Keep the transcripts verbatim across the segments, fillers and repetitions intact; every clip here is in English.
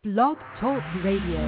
Blog Talk Radio.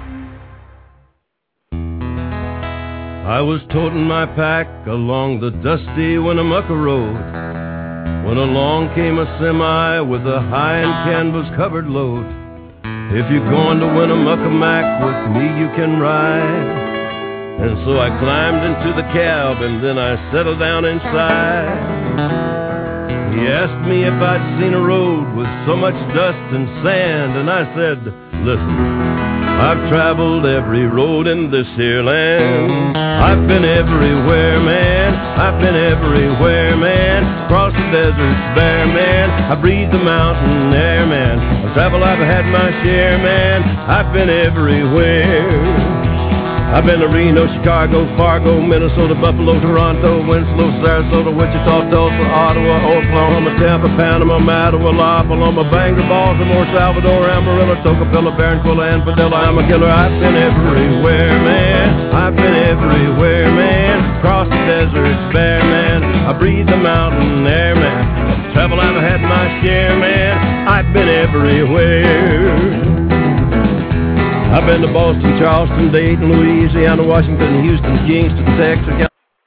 I was toting my pack along the dusty Winnemucca Road when along came a semi with a high and canvas-covered load. If you're going to Winnemucca Mac with me, you can ride. And so I climbed into the cab and then I settled down inside. He asked me if I'd seen a road with so much dust and sand, and I said, listen, I've traveled every road in this here land. I've been everywhere, man. I've been everywhere, man. Across the deserts bare, man. I breathe the mountain air, man. I've traveled, I've had my share, man. I've been everywhere. I've been to Reno, Chicago, Fargo, Minnesota, Buffalo, Toronto, Winslow, Sarasota, Wichita, Tulsa, Ottawa, Oklahoma, Tampa, Panama, Mattawa, La Paloma, Bangor, Baltimore, Salvador, Amarillo, Tocopilla, Barranquilla, and Padilla. I'm a killer. I've been everywhere, man. I've been everywhere, man. Across the deserts bare, man. I breathe the mountain air, man. Travel, I've had my share, man. I've been everywhere. I've been to Boston, Charleston, Dayton, Louisiana, Washington, Houston, Kingston, Texas.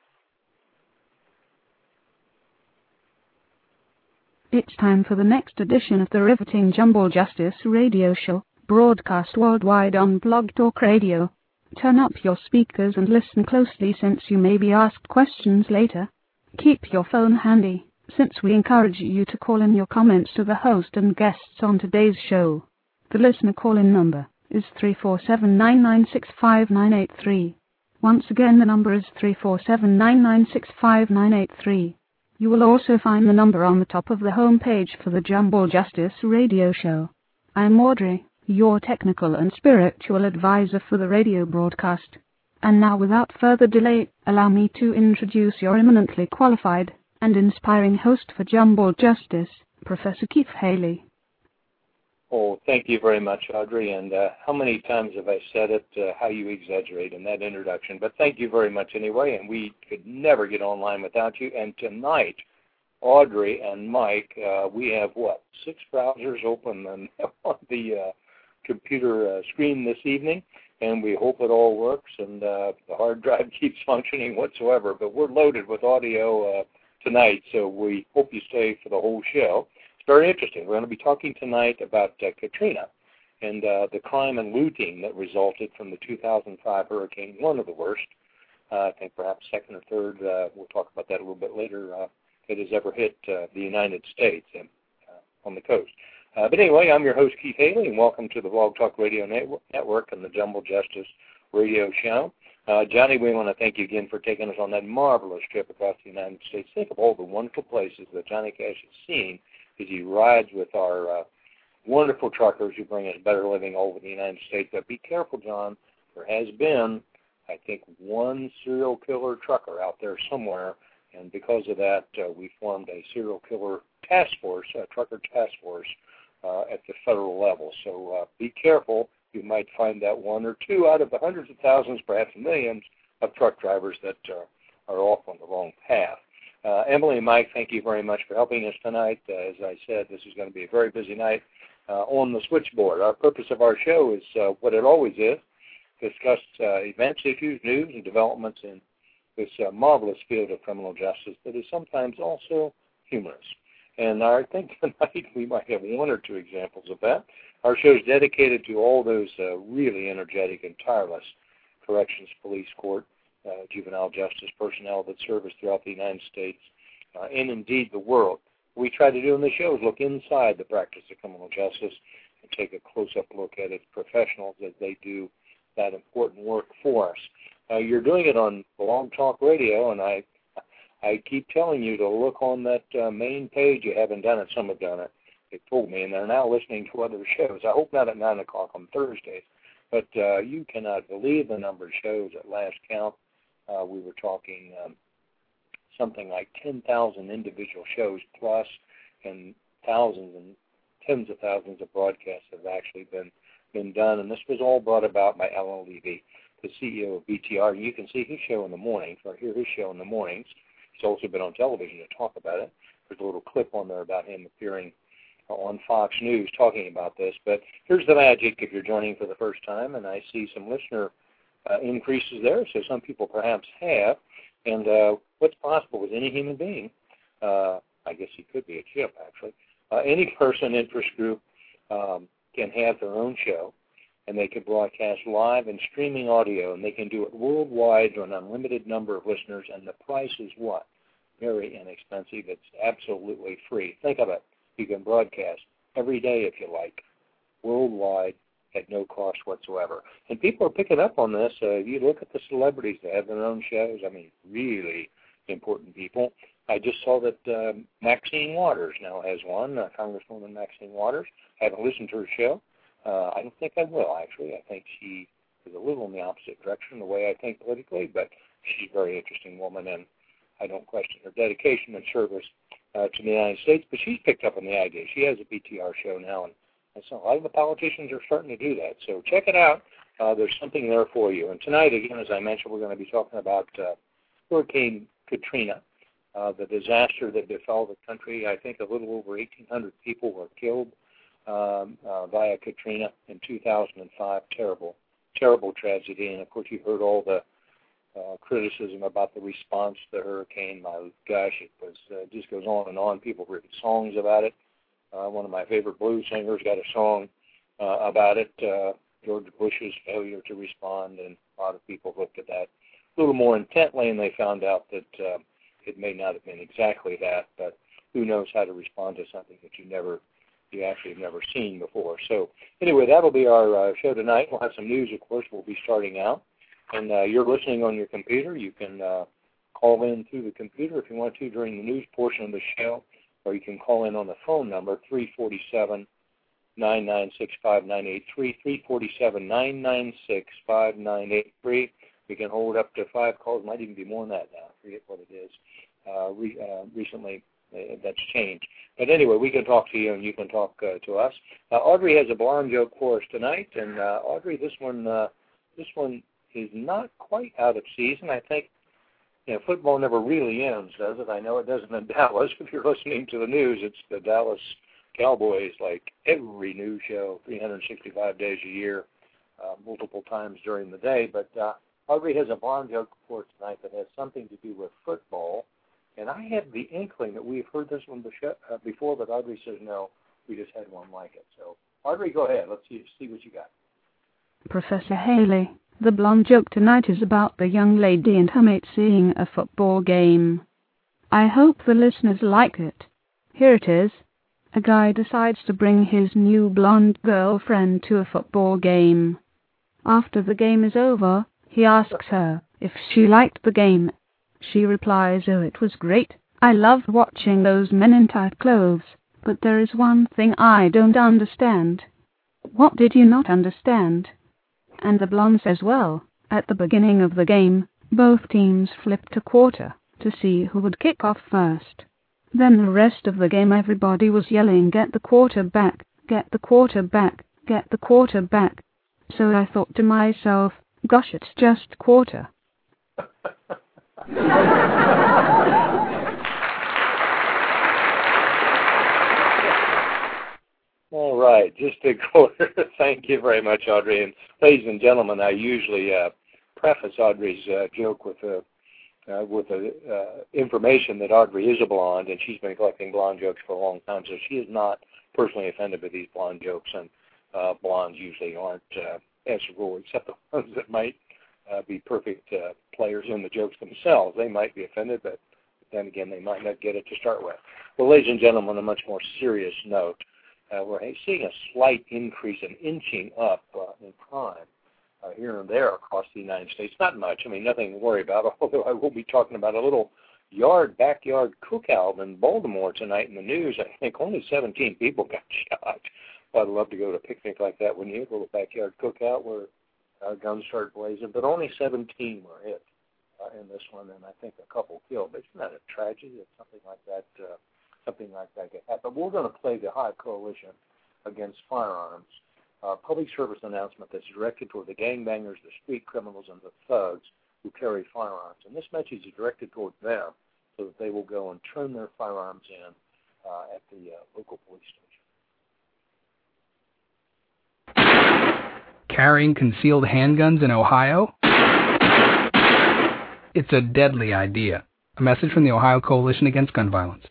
It's time for the next edition of the riveting Jumble Justice radio show, broadcast worldwide on Blog Talk Radio. Turn up your speakers and listen closely since you may be asked questions later. Keep your phone handy, since we encourage you to call in your comments to the host and guests on today's show. The listener call-in number is three four seven, nine nine six, five nine eight three. Once again, the number is three four seven, nine nine six, five nine eight three. You will also find the number on the top of the home page for the Jumble Justice radio show. I'm Audrey, your technical and spiritual advisor for the radio broadcast. And now, without further delay, allow me to introduce your eminently qualified and inspiring host for Jumble Justice, Professor Keith Haley. Oh, thank you very much, Audrey. And uh, how many times have I said it, uh, how you exaggerate in that introduction. But thank you very much anyway, and we could never get online without you. And tonight, Audrey and Mike, uh, we have, what, six browsers open on, on the uh, computer uh, screen this evening, and we hope it all works and uh, the hard drive keeps functioning whatsoever. But we're loaded with audio uh, tonight, so we hope you stay for the whole show. Very interesting. We're going to be talking tonight about uh, Katrina and uh, the crime and looting that resulted from the two thousand five hurricane, one of the worst, uh, I think perhaps second or third, uh, we'll talk about that a little bit later, uh, that has ever hit uh, the United States and, uh, on the coast. Uh, but anyway, I'm your host, Keith Haley, and welcome to the Blog Talk Radio Network and the Jumble Justice Radio Show. Uh, Johnny, we want to thank you again for taking us on that marvelous trip across the United States. Think of all the wonderful places that Johnny Cash has seen as he rides with our uh, wonderful truckers who bring us better living all over the United States. But be careful, John. There has been, I think, one serial killer trucker out there somewhere, and because of that, uh, we formed a serial killer task force, a trucker task force, uh, at the federal level. So uh, be careful. You might find that one or two out of the hundreds of thousands, perhaps millions, of truck drivers that uh, are off on the wrong path. Uh, Emily and Mike, thank you very much for helping us tonight. Uh, as I said, this is going to be a very busy night uh, on the switchboard. Our purpose of our show is uh, what it always is, discuss uh, events, issues, news, and developments in this uh, marvelous field of criminal justice that is sometimes also humorous. And I think tonight we might have one or two examples of that. Our show is dedicated to all those uh, really energetic and tireless corrections, police, court, Uh, juvenile justice personnel that serve us throughout the United States uh, and indeed the world. What we try to do in the show is look inside the practice of criminal justice and take a close-up look at its professionals as they do that important work for us. Uh, you're doing it on Blog Talk Radio, and I I keep telling you to look on that uh, main page. You haven't done it. Some have done it. They told me, and they're now listening to other shows. I hope not at nine o'clock on Thursdays, but uh, you cannot believe the number of shows at last count. Uh, we were talking um, something like ten thousand individual shows plus, and thousands and tens of thousands of broadcasts have actually been, been done. And this was all brought about by Alan Levy, the C E O of B T R. You can see his show in the mornings, or hear his show in the mornings. He's also been on television to talk about it. There's a little clip on there about him appearing on Fox News talking about this. But here's the magic if you're joining for the first time, and I see some listener uh, increases there, so some people perhaps have. And uh, what's possible with any human being, uh, I guess he could be a chip, actually. Uh, any person, interest group um, can have their own show, and they can broadcast live and streaming audio, and they can do it worldwide to an unlimited number of listeners, and the price is what? Very inexpensive. It's absolutely free. Think of it. You can broadcast every day if you like, worldwide, at no cost whatsoever. And people are picking up on this. Uh, you look at the celebrities that have their own shows. I mean, really important people. I just saw that uh, Maxine Waters now has one, uh, Congresswoman Maxine Waters. I haven't listened to her show. Uh, I don't think I will, actually. I think she is a little in the opposite direction, the way I think politically, but she's a very interesting woman, and I don't question her dedication and service uh, to the United States, but she's picked up on the idea. She has a B T R show now, and, and so a lot of the politicians are starting to do that. So check it out. Uh, there's something there for you. And tonight, again, as I mentioned, we're going to be talking about uh, Hurricane Katrina, uh, the disaster that befell the country. I think a little over eighteen hundred people were killed um, uh, via Katrina in two thousand five. Terrible, terrible tragedy. And, of course, you've heard all the Uh, criticism about the response to the hurricane. My gosh, it was uh, just goes on and on. People have written songs about it. Uh, one of my favorite blues singers got a song uh, about it, uh, George Bush's failure to respond, and a lot of people looked at that a little more intently, and they found out that uh, it may not have been exactly that, but who knows how to respond to something that you never, you actually have never seen before. So anyway, that'll be our uh, show tonight. We'll have some news, of course. We'll be starting out. And uh, you're listening on your computer. You can uh, call in through the computer if you want to during the news portion of the show, or you can call in on the phone number, three four seven, nine nine six, five nine eight three, three four seven, nine nine six, five nine eight three. We can hold up to five calls. Might even be more than that now. I forget what it is. Uh, re- uh, recently, uh, that's changed. But anyway, we can talk to you, and you can talk uh, to us. Uh, Audrey has a blonde joke for us tonight. And, uh, Audrey, this one, uh, this one, is not quite out of season. I think, you know, football never really ends, does it? I know it doesn't in Dallas. If you're listening to the news, it's the Dallas Cowboys, like every news show, three hundred sixty-five days a year, uh, multiple times during the day. But uh, Audrey has a blonde joke for us tonight that has something to do with football. And I had the inkling that we've heard this one before, but Audrey says no, we just had one like it. So, Audrey, go ahead. Let's see, see what you got. Professor Haley, the blonde joke tonight is about the young lady and her mate seeing a football game. I hope the listeners like it. Here it is. A guy decides to bring his new blonde girlfriend to a football game. After the game is over, he asks her if she liked the game. She replies, "Oh, it was great. I loved watching those men in tight clothes. But there is one thing I don't understand." "What did you not understand?" And the blonde says, "Well, at the beginning of the game, both teams flipped a quarter to see who would kick off first. Then the rest of the game everybody was yelling, 'Get the quarter back, get the quarter back, get the quarter back.' So I thought to myself, gosh, it's just quarter." All right, just a quarter. Thank you very much, Audrey. And ladies and gentlemen, I usually uh, preface Audrey's uh, joke with a, uh, with a, uh, information that Audrey is a blonde, and she's been collecting blonde jokes for a long time, so she is not personally offended by these blonde jokes, and uh, blondes usually aren't, uh, as a rule, except the ones that might uh, be perfect uh, players in the jokes themselves. They might be offended, but then again, they might not get it to start with. Well, ladies and gentlemen, on a much more serious note, Uh, we're seeing a slight increase in inching up uh, in crime uh, here and there across the United States. Not much. I mean, nothing to worry about, although I will be talking about a little yard, backyard cookout in Baltimore tonight in the news. I think only seventeen people got shot. Well, I'd love to go to a picnic like that, wouldn't you? A little backyard cookout where uh, guns start blazing. But only seventeen were hit uh, in this one, and I think a couple killed. But isn't that a tragedy that something like that uh, something like that get happen? But we're going to play the High Coalition Against Firearms uh, public service announcement that's directed toward the gangbangers, the street criminals, and the thugs who carry firearms. And this message is directed toward them so that they will go and turn their firearms in uh, at the uh, local police station. carrying concealed handguns in Ohio? It's a deadly idea. A message from the Ohio Coalition Against Gun Violence.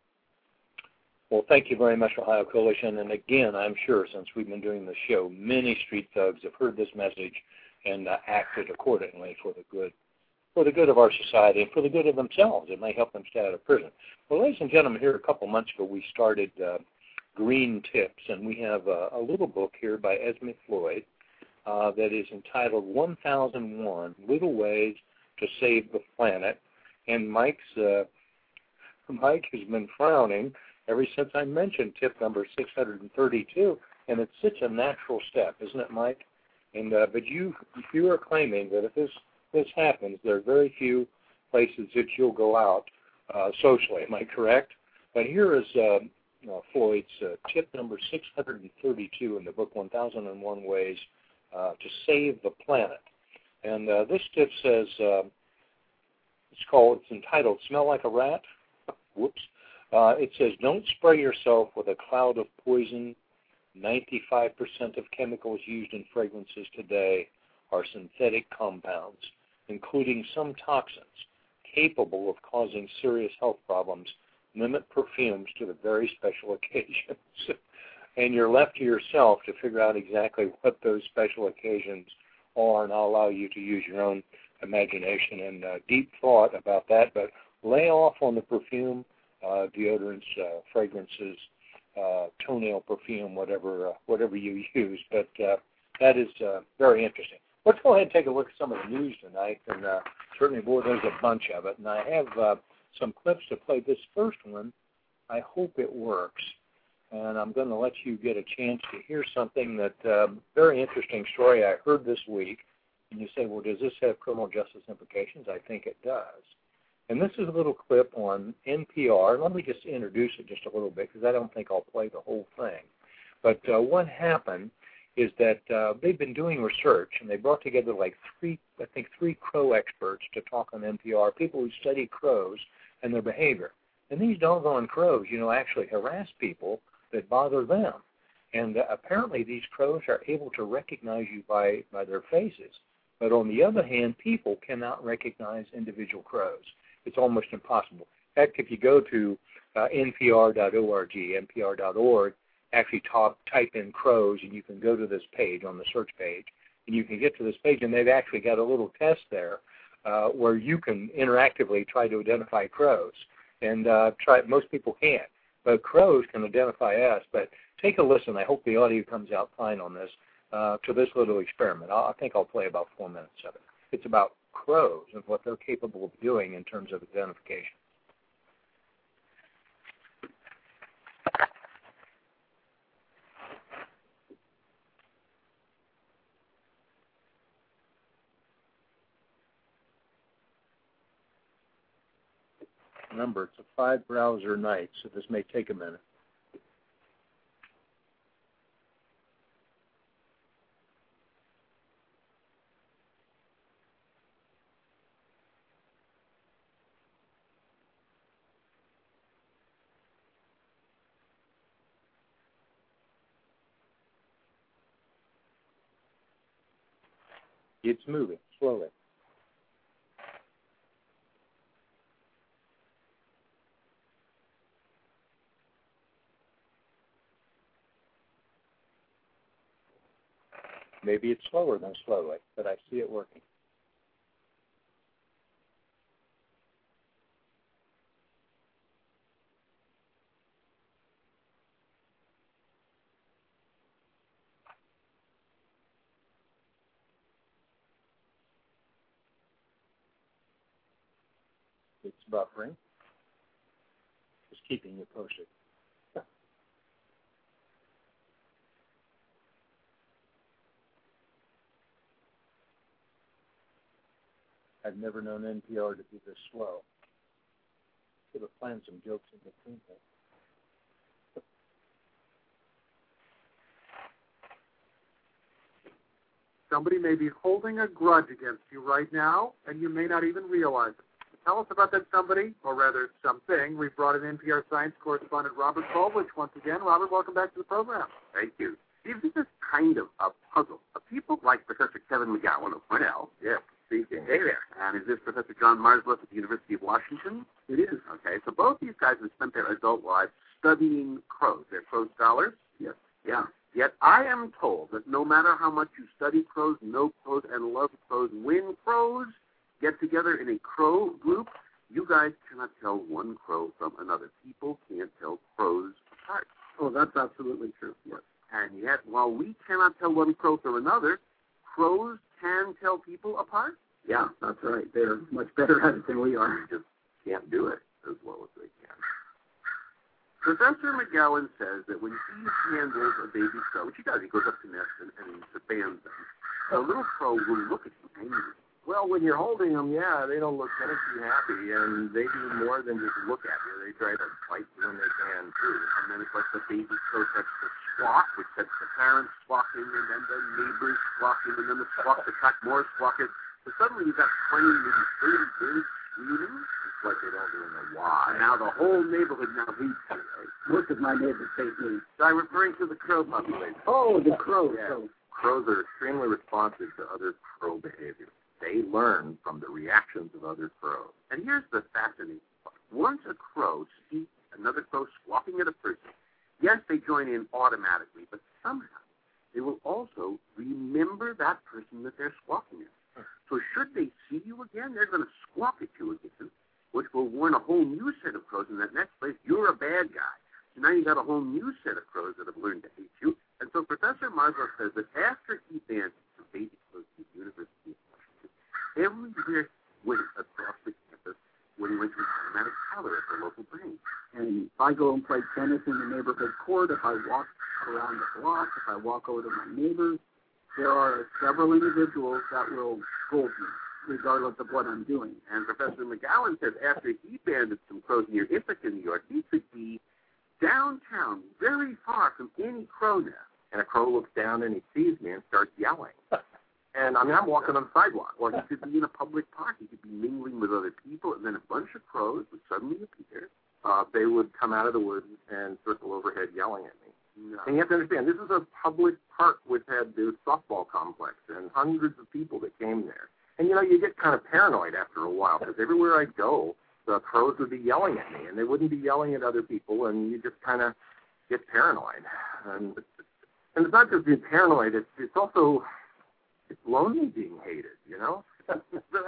Well, thank you very much, Ohio Coalition. And again, I'm sure since we've been doing the show, many street thugs have heard this message and uh, acted accordingly for the good, for the good of our society and for the good of themselves. It may help them stay out of prison. Well, ladies and gentlemen, here a couple months ago we started uh, Green Tips, and we have uh, a little book here by Esme Floyd uh, that is entitled one thousand one Little Ways to Save the Planet. And Mike's uh, Mike has been frowning ever since I mentioned tip number six hundred thirty-two, and it's such a natural step, isn't it, Mike? And uh, but you you are claiming that if this this happens, there are very few places that you'll go out uh, socially. Am I correct? But here is uh, uh, Floyd's uh, tip number six hundred thirty-two in the book one thousand one Ways uh, to Save the Planet. And uh, this tip says uh, it's called it's entitled "Smell Like a Rat." Whoops. Uh, it says, don't spray yourself with a cloud of poison. ninety-five percent of chemicals used in fragrances today are synthetic compounds, including some toxins capable of causing serious health problems. Limit perfumes to the very special occasions. And you're left to yourself to figure out exactly what those special occasions are, and I'll allow you to use your own imagination and uh, deep thought about that. But lay off on the perfume. Uh, deodorants, uh, fragrances, uh, toenail perfume, whatever uh, whatever you use. But uh, that is uh, very interesting. Let's go ahead and take a look at some of the news tonight. And uh, certainly, boy, there's a bunch of it. And I have uh, some clips to play. This first one, I hope it works. And I'm going to let you get a chance to hear something that, um, very interesting story I heard this week. And you say, well, does this have criminal justice implications? I think it does. And this is a little clip on N P R. Let me just introduce it just a little bit because I don't think I'll play the whole thing. But uh, what happened is that uh, they've been doing research, and they brought together like three, I think three crow experts to talk on N P R, people who study crows and their behavior. And these doggone crows, you know, actually harass people that bother them. And uh, apparently these crows are able to recognize you by, by their faces. But on the other hand, people cannot recognize individual crows. It's almost impossible. In fact, if you go to uh, N P R dot org, N P R dot org, actually top, type in crows, and you can go to this page on the search page, and you can get to this page, and they've actually got a little test there uh, where you can interactively try to identify crows. And uh, try most people can't, but crows can identify us. But take a listen. I hope the audio comes out fine on this, uh, to this little experiment. I'll, I think I'll play about four minutes of it. It's about crows and what they're capable of doing in terms of identification. Remember, it's a five browser night, so this may take a minute. It's moving slowly. Maybe it's slower than slowly, but I see it working. It's buffering. Just keeping you posted. I've never known N P R to be this slow. Should have planned some jokes in between there. Somebody may be holding a grudge against you right now, and you may not even realize it. Tell us about that somebody, or rather something. We've brought in N P R science correspondent Robert Krulwich once again. Robert, welcome back to the program. Thank you. Steve, this is kind of a puzzle, a people like Professor Kevin McGowan of Cornell. Yes. Hey there. And is this Professor John Marsloff at the University of Washington? It is. Okay, so both these guys have spent their adult lives studying crows. They're crow scholars? Yes. Yeah. Yet I am told that no matter how much you study crows, know crows, and love crows, when crows get together in a crow group, you guys cannot tell one crow from another. People can't tell crows apart. Oh, that's absolutely true. Yes. And yet, while we cannot tell one crow from another, crows can tell people apart? Yeah, that's right. They're much better at it than we are. They just can't do it as well as they can. Professor McGowan says that when he handles a baby crow, which he does, he goes up to nest and, and he bands them, the little crow will look at you angry. Well, when you're holding them, yeah, they don't look anything happy, and they do more than just look at you. They try to bite you when they can, too. And then it's like the baby crow starts to squawk, which sets the parents squawking, and then the neighbors squawking, and then the squawks attract more squawkers. So suddenly you've got twenty, maybe thirty birds screaming. It's like they don't really know why. And now the whole neighborhood now hates you. Right? Most of my neighbors hate me. So I'm referring to the crow population. Oh, the crows. Yeah. So. Crows are extremely responsive to other crow behavior. They learn from the reactions of other crows. And here's the fascinating part. Once a crow sees another crow squawking at a person, yes, they join in automatically, but somehow they will also remember that person that they're squawking at. So should they see you again, they're going to squawk at you again, which will warn a whole new set of crows in that next place, you're a bad guy. So now you've got a whole new set of crows that have learned to hate you. And so Professor Marsloff says that after he banned the baby crows at the University of Washington, every year went across the campus when he went to an automatic teller at the local bank. And if I go and play tennis in the neighborhood court, if I walk around the block, if I walk over to my neighbors, there are several individuals that will scold me, regardless of what I'm doing. And Professor McGowan says after he banded some crows near Ithaca, New York, he could be downtown, very far from any crow nest. And a crow looks down and he sees me and starts yelling. And, I mean, I'm walking on the sidewalk. Or he could be in a public park. He could be mingling with other people, and then a bunch of crows would suddenly appear. Uh, they would come out of the woods and circle overhead yelling at me. No. And you have to understand, this is a public park which had this softball complex and hundreds of people that came there. And, you know, you get kind of paranoid after a while because everywhere I go, the crows would be yelling at me, and they wouldn't be yelling at other people, and you just kind of get paranoid. And, and it's not just being paranoid, it's, it's also... It's lonely being hated, you know? But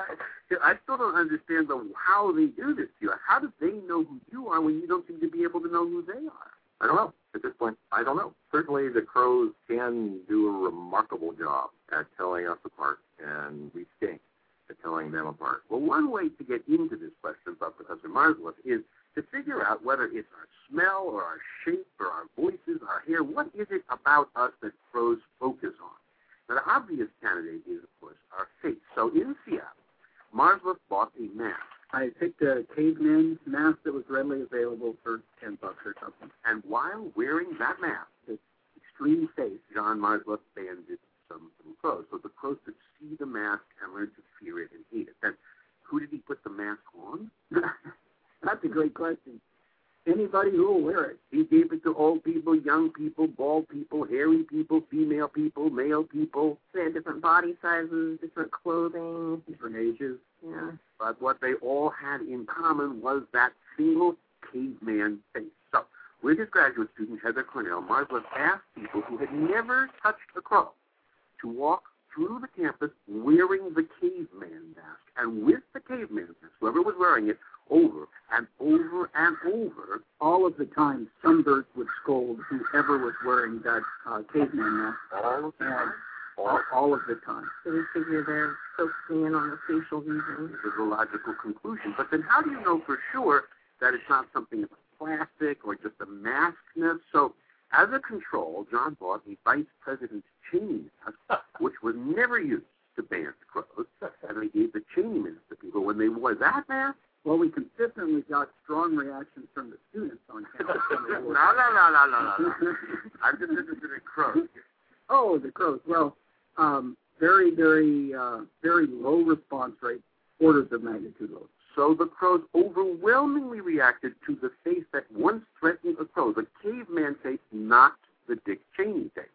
I, I still don't understand the, how they do this to you. How do they know who you are when you don't seem to be able to know who they are? I don't know. At this point, I don't know. Certainly the crows can do a remarkable job at telling us apart, and we stink at telling them apart. Well, one way to get into this question about Professor Marsloff is to figure out whether it's our smell or our shape or our voices, our hair. What is it about us that crows focus on? Now, the obvious candidate is, of course, our face. So in Seattle, Marsloff bought a mask. I picked a caveman mask that was readily available for ten bucks or something. And while wearing that mask, this extreme face, John Marsloff banded some, some crows. So the crows could see the mask and learn to fear it and hate it. Then, who did he put the mask on? That's a great question. Anybody who will wear it. He gave it to old people, young people, bald people, hairy people, female people, male people. They had different body sizes, different clothing. Different ages. Yeah. But what they all had in common was that single caveman face. So, with his graduate student, Heather Cornell, Marsloff asked people who had never touched a crow to walk through the campus wearing the caveman mask. And with the caveman mask, whoever was wearing it, over and over and over, all of the time, some birds would scold whoever was wearing that uh, caveman mask. All of the time? All, all of the time. So we figure they're focusing in on the facial region. This is a logical conclusion. But then how do you know for sure that it's not something of a plastic or just a maskness? So as a control, John bought a Vice President Cheney mask, which was never used to ban crows, and they gave the Cheney mask to people. When they wore that mask, well, we consistently got strong reactions from the students on campus. no, no, no, no, no, no. I'm just interested in crows. Oh, the crows. Well, um, very, very, uh, very low response rate, orders of magnitude low. So the crows overwhelmingly reacted to the face that once threatened a crow, the caveman face, not the Dick Cheney face.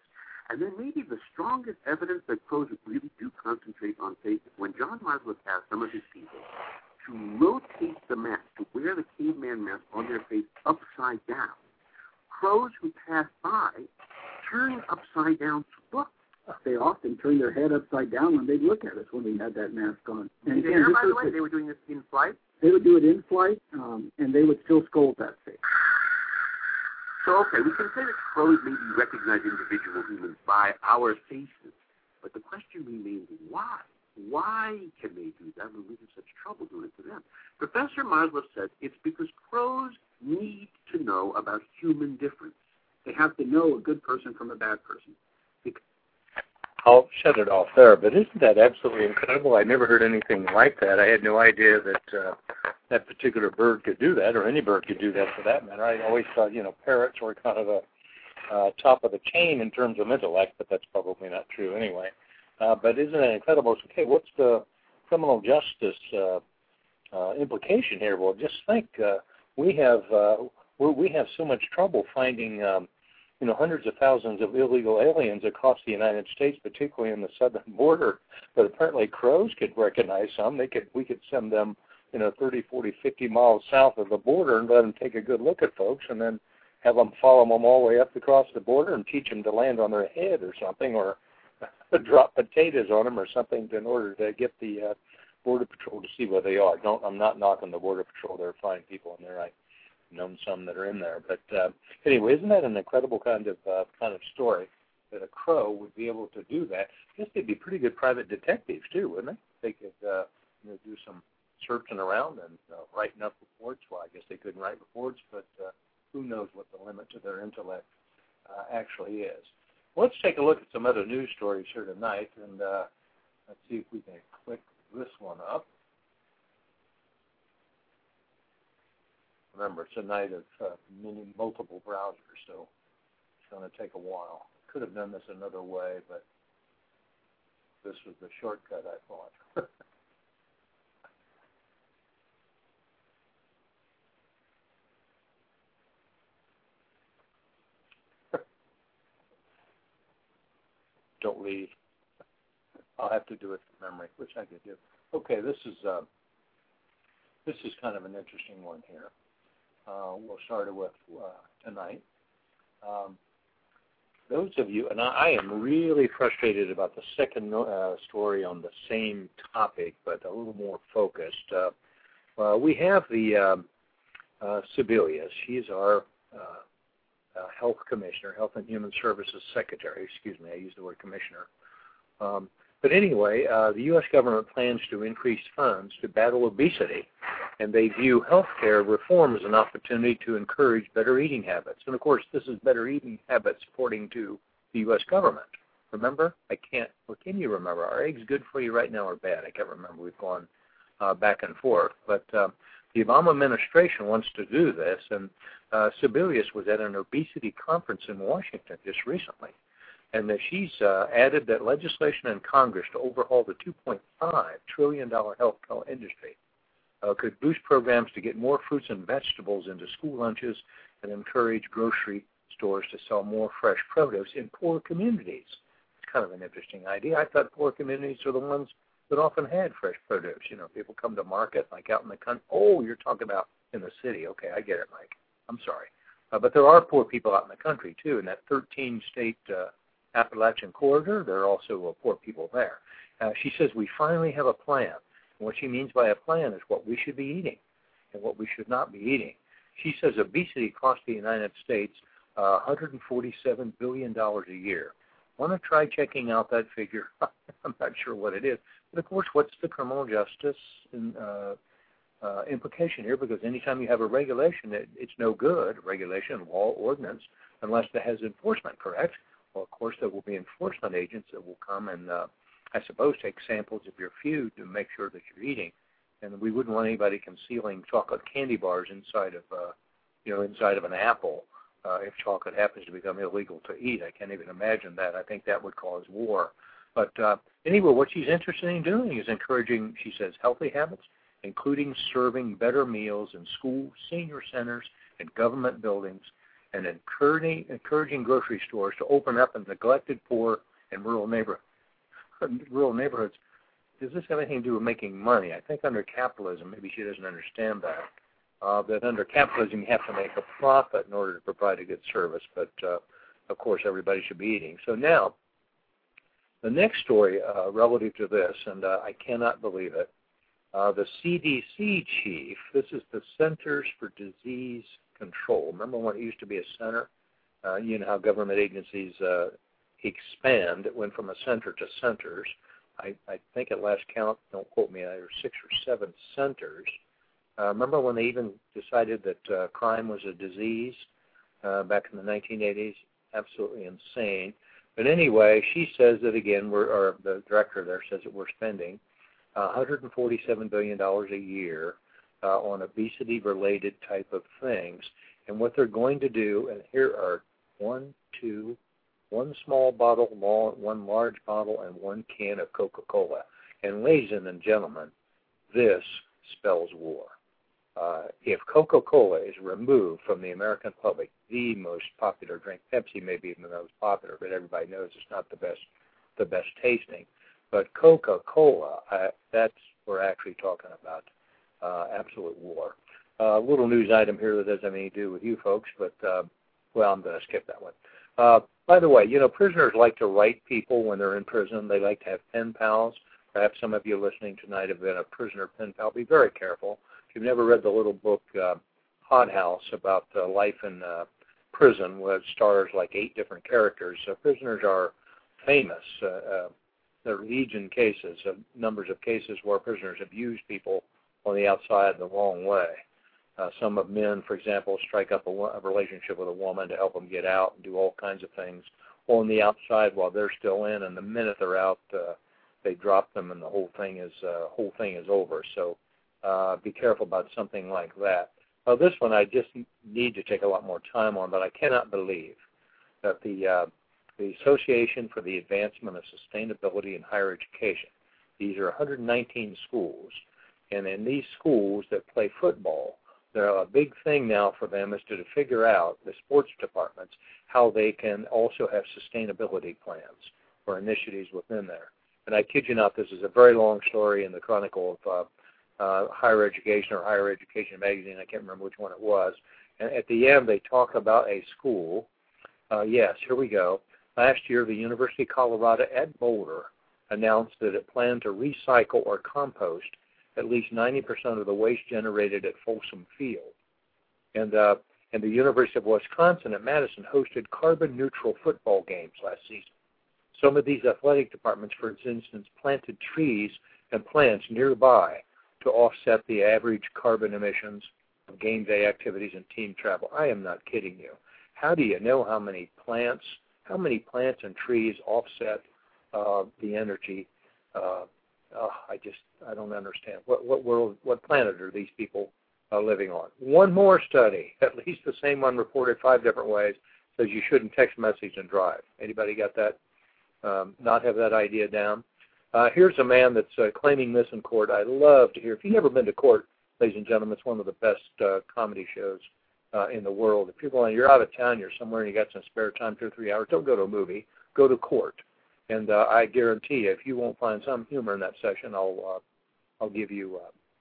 And then maybe the strongest evidence that crows really do concentrate on faces, when John Marsworth asked some of his people to rotate the mask, to wear the caveman mask on their face upside down, crows who pass by turn upside down to look. They often turn their head upside down when they look at us when we had that mask on. And again, again, by the way, the, they were doing this in flight? They would do it in flight, um, and they would still scold that face. So, okay, we can say that crows maybe recognize individual humans by our faces, but the question remains why? Why can they do that when we have such trouble doing it to them? Professor Marsworth says it's because crows need to know about human difference. They have to know a good person from a bad person. I'll shut it off there, but isn't that absolutely incredible? I never heard anything like that. I had no idea that uh, that particular bird could do that, or any bird could do that for that matter. I always thought, you know, parrots were kind of a uh, top of the chain in terms of intellect, but that's probably not true anyway. Uh, but isn't it incredible? Okay, what's the criminal justice uh, uh, implication here? Well, just think, uh, we have uh, we're, we have so much trouble finding um, you know, hundreds of thousands of illegal aliens across the United States, particularly in the southern border. But apparently crows could recognize some. They could, we could send them, you know, thirty, forty, fifty miles south of the border and let them take a good look at folks, and then have them follow them all the way up across the border and teach them to land on their head or something, or drop potatoes on them or something in order to get the uh, Border Patrol to see where they are. Don't, I'm not knocking the Border Patrol. They're fine people in there. I known some that are in there, but uh, anyway, isn't that an incredible kind of uh, kind of story that a crow would be able to do that? I guess they'd be pretty good private detectives too, wouldn't they? They could uh, you know, do some searching around and uh, writing up reports. Well, I guess they couldn't write reports, but uh, who knows what the limit to their intellect uh, actually is. Well, let's take a look at some other news stories here tonight, and uh, let's see if we can click this one up. Remember, it's a night of uh, many, multiple browsers, so it's going to take a while. Could have done this another way, but this was the shortcut, I thought. Don't leave. I'll have to do it from memory, which I could do. Okay, this is uh, this is kind of an interesting one here. Uh, we'll start it with uh, tonight. Um, those of you, and I, I am really frustrated about the second uh, story on the same topic, but a little more focused. Uh, uh, we have the um, uh, Sebelius. He's our uh, uh, health commissioner, Health and Human Services Secretary. Excuse me, I used the word commissioner. Um, but anyway, uh, the U S government plans to increase funds to battle obesity, and they view health care reform as an opportunity to encourage better eating habits. And, of course, this is better eating habits according to the U S government. Remember? I can't, or can you remember? Are eggs good for you right now or bad? I can't remember. We've gone uh, back and forth. But uh, the Obama administration wants to do this, and uh, Sebelius was at an obesity conference in Washington just recently. And that she's uh, added that legislation in Congress to overhaul the two point five trillion dollars health care industry uh, could boost programs to get more fruits and vegetables into school lunches and encourage grocery stores to sell more fresh produce in poor communities. It's kind of an interesting idea. I thought poor communities are the ones that often had fresh produce. You know, people come to market, like out in the country. Oh, you're talking about in the city. Okay, I get it, Mike. I'm sorry. Uh, but there are poor people out in the country, too, in that thirteen-state uh, Appalachian corridor. There are also uh, poor people there. Uh, she says we finally have a plan. And what she means by a plan is what we should be eating and what we should not be eating. She says obesity costs the United States uh, one hundred forty-seven billion dollars a year. Want to try checking out that figure? I'm not sure what it is. But, of course, what's the criminal justice in, uh, uh, implication here? Because anytime you have a regulation, it, it's no good, regulation, law, ordinance, unless it has enforcement, correct? Well, of course, there will be enforcement agents that will come and, uh, I suppose, take samples of your food to make sure that you're eating. And we wouldn't want anybody concealing chocolate candy bars inside of, uh, you know, inside of an apple uh, if chocolate happens to become illegal to eat. I can't even imagine that. I think that would cause war. But uh, anyway, what she's interested in doing is encouraging, she says, healthy habits, including serving better meals in schools, senior centers, and government buildings, and encouraging, encouraging grocery stores to open up in neglected, poor, and rural neighborhoods. rural neighborhoods. Does this have anything to do with making money? I think under capitalism, maybe she doesn't understand that, uh, that under capitalism you have to make a profit in order to provide a good service, but uh, of course everybody should be eating. So now, the next story uh, relative to this, and uh, I cannot believe it, uh, the C D C chief, this is the Centers for Disease Control. Remember when it used to be a center? Uh, you know how government agencies uh, expand. It went from a center to centers. I, I think at last count, don't quote me, there were six or seven centers. Uh, remember when they even decided that uh, crime was a disease uh, back in the nineteen eighties? Absolutely insane. But anyway, she says that again, we're, or the director there says that we're spending one hundred forty-seven billion dollars a year uh, on obesity-related type of things. And what they're going to do, and here are one, two, one small bottle, one large bottle, and one can of Coca-Cola. And ladies and gentlemen, this spells war. Uh, if Coca-Cola is removed from the American public, the most popular drink, Pepsi may be the most popular, but everybody knows it's not the best, the best tasting. But Coca-Cola, uh, that's we're actually talking about uh, absolute war. A uh, little news item here that doesn't have anything to do with you folks, but uh, well, I'm going to skip that one. Uh, by the way, you know, prisoners like to write people when they're in prison. They like to have pen pals. Perhaps some of you listening tonight have been a prisoner pen pal. Be very careful. If you've never read the little book, uh, Hot House, about uh, life in uh, prison, which stars like eight different characters, uh, prisoners are famous. Uh, uh, there are legion cases, uh, numbers of cases where prisoners have used people on the outside the wrong way. Uh, some of men, for example, strike up a, a relationship with a woman to help them get out and do all kinds of things on the outside while they're still in, and the minute they're out, uh, they drop them, and the whole thing is uh, whole thing is over. So uh, be careful about something like that. Well, this one I just need to take a lot more time on, but I cannot believe that the uh, the Association for the Advancement of Sustainability in Higher Education, these are one hundred nineteen schools, and in these schools that play football, a big thing now for them is to, to figure out, the sports departments, how they can also have sustainability plans or initiatives within there. And I kid you not, this is a very long story in the Chronicle of uh, uh, Higher Education or Higher Education Magazine. I can't remember which one it was. And at the end, they talk about a school. Uh, yes, here we go. Last year, the University of Colorado at Boulder announced that it planned to recycle or compost at least ninety percent of the waste generated at Folsom Field. And, uh, and the University of Wisconsin at Madison hosted carbon-neutral football games last season. Some of these athletic departments, for instance, planted trees and plants nearby to offset the average carbon emissions of game day activities and team travel. I am not kidding you. How do you know how many plants, how many plants and trees offset uh, the energy uh, Oh, I just, I don't understand. What what world, what planet are these people uh, living on? One more study, at least the same one reported five different ways, says you shouldn't text message and drive. Anybody got that? Um, not have that idea down? Uh, here's a man that's uh, claiming this in court. I love to hear. If you've never been to court, ladies and gentlemen, it's one of the best uh, comedy shows uh, in the world. If you're going, you're out of town, you're somewhere and you got some spare time, two or three hours, don't go to a movie. Go to court. And uh, I guarantee you, if you won't find some humor in that session, I'll uh, I'll give you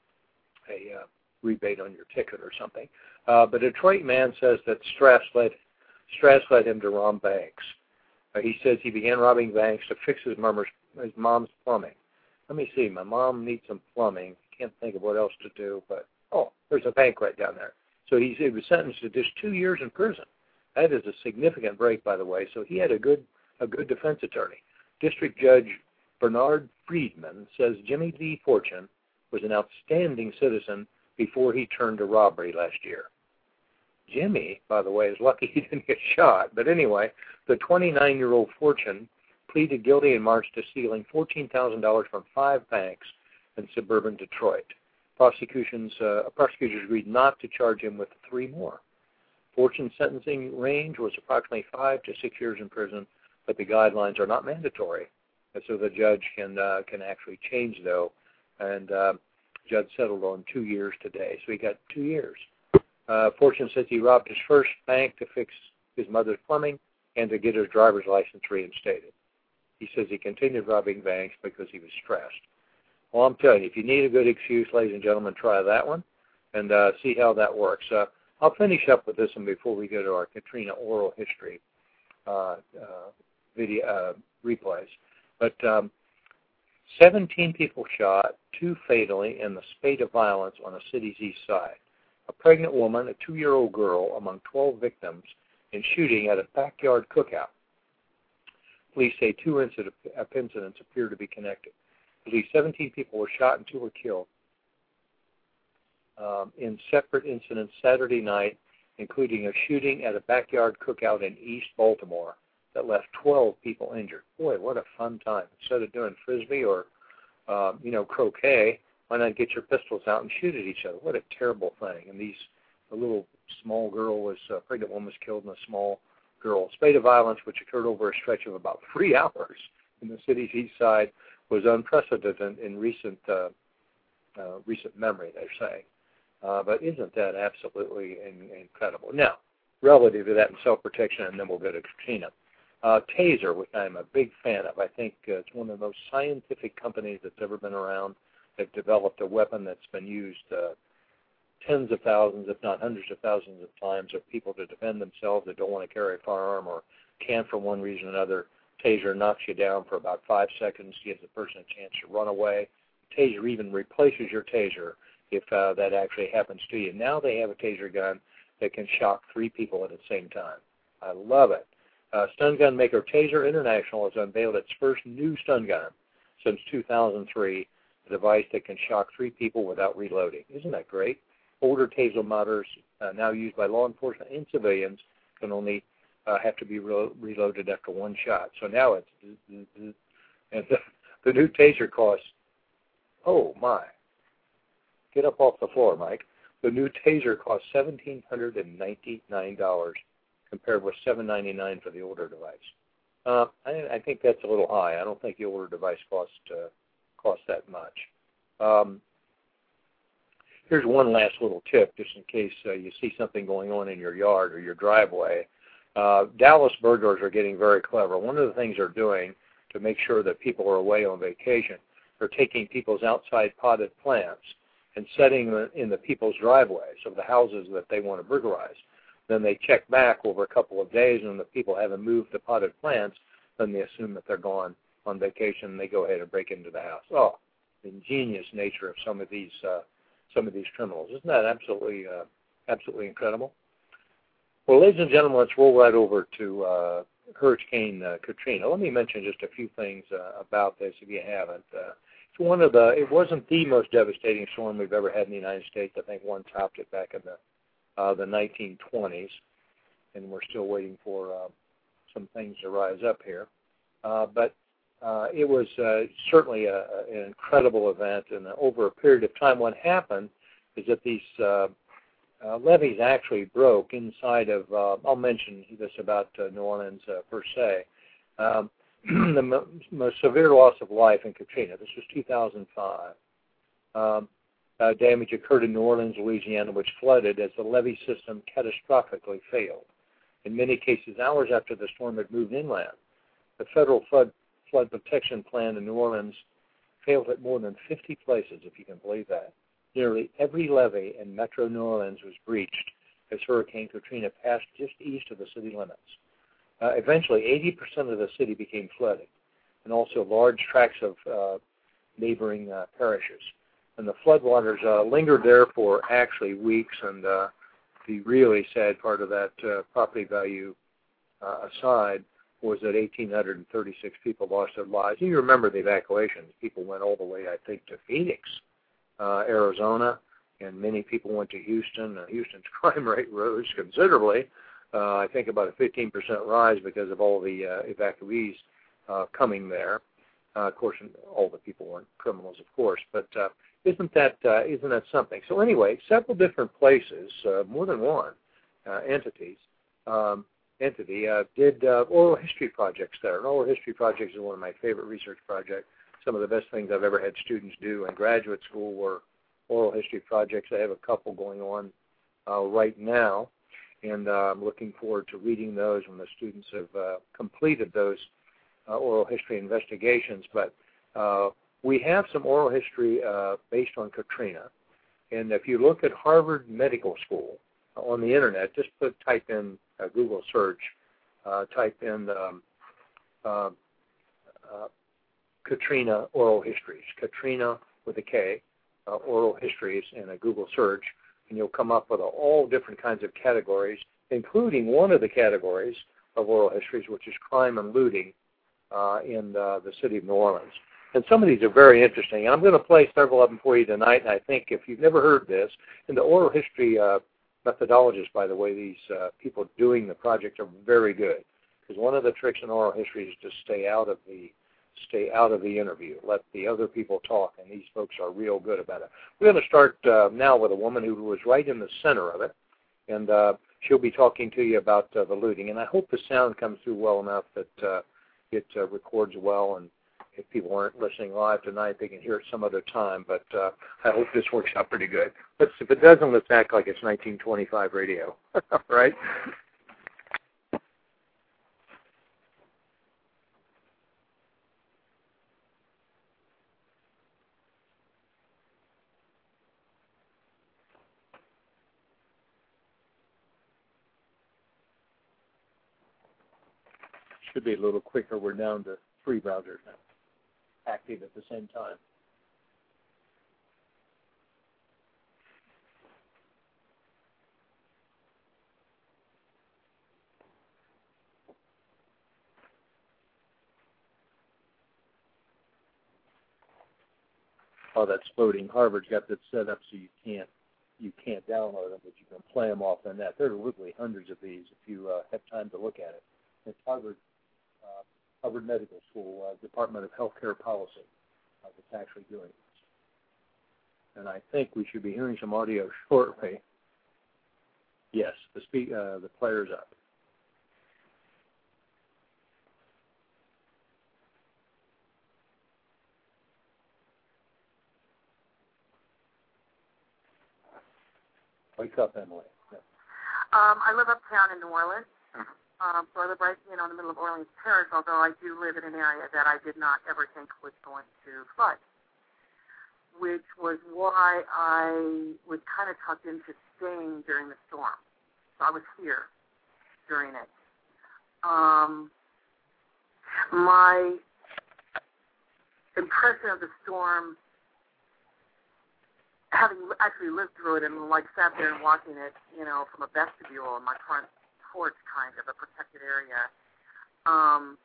uh, a uh, rebate on your ticket or something. Uh, but a Detroit man says that stress led stress led him to rob banks. Uh, he says he began robbing banks to fix his mom's his mom's plumbing. Let me see. My mom needs some plumbing. Can't think of what else to do. But oh, there's a bank right down there. So he's, he was sentenced to just two years in prison. That is a significant break, by the way. So he had a good a good defense attorney. District Judge Bernard Friedman says Jimmy Lee Fortune was an outstanding citizen before he turned to robbery last year. Jimmy, by the way, is lucky he didn't get shot. But anyway, the twenty-nine-year-old Fortune pleaded guilty in March to stealing fourteen thousand dollars from five banks in suburban Detroit. Prosecutions, uh, prosecutors agreed not to charge him with three more. Fortune's sentencing range was approximately five to six years in prison, but the guidelines are not mandatory, and so the judge can uh, can actually change, though, and uh, judge settled on two years today, so he got two years. Uh, Fortune says he robbed his first bank to fix his mother's plumbing and to get his driver's license reinstated. He says he continued robbing banks because he was stressed. Well, I'm telling you, if you need a good excuse, ladies and gentlemen, try that one and uh, see how that works. Uh, I'll finish up with this one before we go to our Katrina oral history uh, uh, video uh, replays. But um, seventeen people shot, two fatally, in the spate of violence on the city's east side. A pregnant woman, a two-year-old girl among twelve victims in shooting at a backyard cookout. Police say two incident, incidents appear to be connected. At least seventeen people were shot and two were killed um, in separate incidents Saturday night, including a shooting at a backyard cookout in East Baltimore that left twelve people injured. Boy, what a fun time. Instead of doing Frisbee or, uh, you know, croquet, why not get your pistols out and shoot at each other? What a terrible thing. And these, a little small girl was, a pregnant woman was killed in a small girl. Spate of violence, which occurred over a stretch of about three hours in the city's east side, was unprecedented in recent uh, uh, recent memory, they're saying. Uh, but isn't that absolutely in, incredible? Now, relative to that and self-protection, and then we'll go to Katrina. Uh, Taser, which I'm a big fan of. I think uh, it's one of the most scientific companies that's ever been around. They've developed a weapon that's been used uh, tens of thousands, if not hundreds of thousands of times, of people to defend themselves that don't want to carry a firearm or can't for one reason or another. Taser knocks you down for about five seconds, gives the person a chance to run away. Taser even replaces your taser if uh, that actually happens to you. Now they have a taser gun that can shock three people at the same time. I love it. Uh, stun gun maker Taser International has unveiled its first new stun gun since two thousand three, a device that can shock three people without reloading. Isn't that great? Older taser motors, uh, now used by law enforcement and civilians, can only uh, have to be re- reloaded after one shot. So now it's, and the, the new taser costs, oh my, get up off the floor, Mike. The new taser costs one thousand seven hundred ninety-nine dollars compared with seven hundred ninety-nine dollars for the older device. Uh, I, I think that's a little high. I don't think the older device cost uh, cost that much. Um, here's one last little tip, just in case uh, you see something going on in your yard or your driveway. Uh, Dallas burglars are getting very clever. One of the things they're doing to make sure that people are away on vacation, they're taking people's outside potted plants and setting them in the people's driveways of the houses that they want to burglarize. Then they check back over a couple of days, and the people haven't moved the potted plants, then they assume that they're gone on vacation, and they go ahead and break into the house. Oh, the ingenious nature of some of these uh, some of these criminals. Isn't that absolutely uh, absolutely incredible? Well, ladies and gentlemen, let's roll right over to uh, Hurricane uh, Katrina. Let me mention just a few things uh, about this if you haven't. Uh, it's one of the. It wasn't the most devastating storm we've ever had in the United States. I think one topped it back in the Uh, the nineteen twenties, and we're still waiting for uh, some things to rise up here. Uh, but uh, it was uh, certainly a, an incredible event, and over a period of time, what happened is that these uh, uh, levees actually broke inside of, uh, I'll mention this about uh, New Orleans uh, per se, um, the mo- most severe loss of life in Katrina. This was two thousand five. Um, Uh, damage occurred in New Orleans, Louisiana, which flooded as the levee system catastrophically failed. In many cases, hours after the storm had moved inland, the federal flood, flood protection plan in New Orleans failed at more than fifty places, if you can believe that. Nearly every levee in metro New Orleans was breached as Hurricane Katrina passed just east of the city limits. Uh, eventually, eighty percent of the city became flooded, and also large tracts of uh, neighboring uh, parishes. And the floodwaters uh, lingered there for actually weeks, and uh, the really sad part of that uh, property value uh, aside was that one thousand eight hundred thirty-six people lost their lives. You remember the evacuations. People went all the way, I think, to Phoenix, uh, Arizona, and many people went to Houston. Uh, Houston's crime rate rose considerably. Uh, I think about a fifteen percent rise because of all the uh, evacuees uh, coming there. Uh, of course, all the people weren't criminals, of course, but uh, Isn't that uh, isn't that something? So anyway, several different places, uh, more than one uh, entities, um, entity uh, did uh, oral history projects there. And oral history projects is one of my favorite research projects. Some of the best things I've ever had students do in graduate school were oral history projects. I have a couple going on uh, right now, and uh, I'm looking forward to reading those when the students have uh, completed those uh, oral history investigations. But uh, we have some oral history uh, based on Katrina, and if you look at Harvard Medical School on the internet, just put type in uh, Google search, uh, type in um, uh, uh, Katrina oral histories, Katrina with a K, uh, oral histories in a Google search, and you'll come up with all different kinds of categories, including one of the categories of oral histories, which is crime and looting uh, in uh, the city of New Orleans. And some of these are very interesting. And I'm going to play several of them for you tonight, and I think if you've never heard this, and the oral history uh, methodologists, by the way, these uh, people doing the project are very good, because one of the tricks in oral history is to stay out of the stay out of the interview. Let the other people talk, and these folks are real good about it. We're going to start uh, now with a woman who was right in the center of it, and uh, she'll be talking to you about uh, the looting. And I hope the sound comes through well enough that uh, it uh, records well, and if people aren't listening live tonight, they can hear it some other time, but uh, I hope this works out pretty good. Let's, if it doesn't, let's act like it's nineteen twenty-five radio, right? Should be a little quicker. We're down to three browsers now, active at the same time. Oh, that's loading. Harvard's got that set up so you can't you can't download them, but you can play them off the net. There are literally hundreds of these if you uh, have time to look at it. It's Harvard uh, Harvard Medical School, uh, Department of Healthcare Policy, uh, that's actually doing this. And I think we should be hearing some audio shortly. Yes, the speak uh, the player's up. Wake up, Emily. Yeah. Um, I live uptown in New Orleans. Um, so I live right, you know, in the middle of Orleans Parish, although I do live in an area that I did not ever think was going to flood, which was why I was kind of tucked into staying during the storm. So I was here during it. Um, my impression of the storm, having actually lived through it and like sat there and watching it, you know, from a vestibule in my front porch, kind of a protected area, um,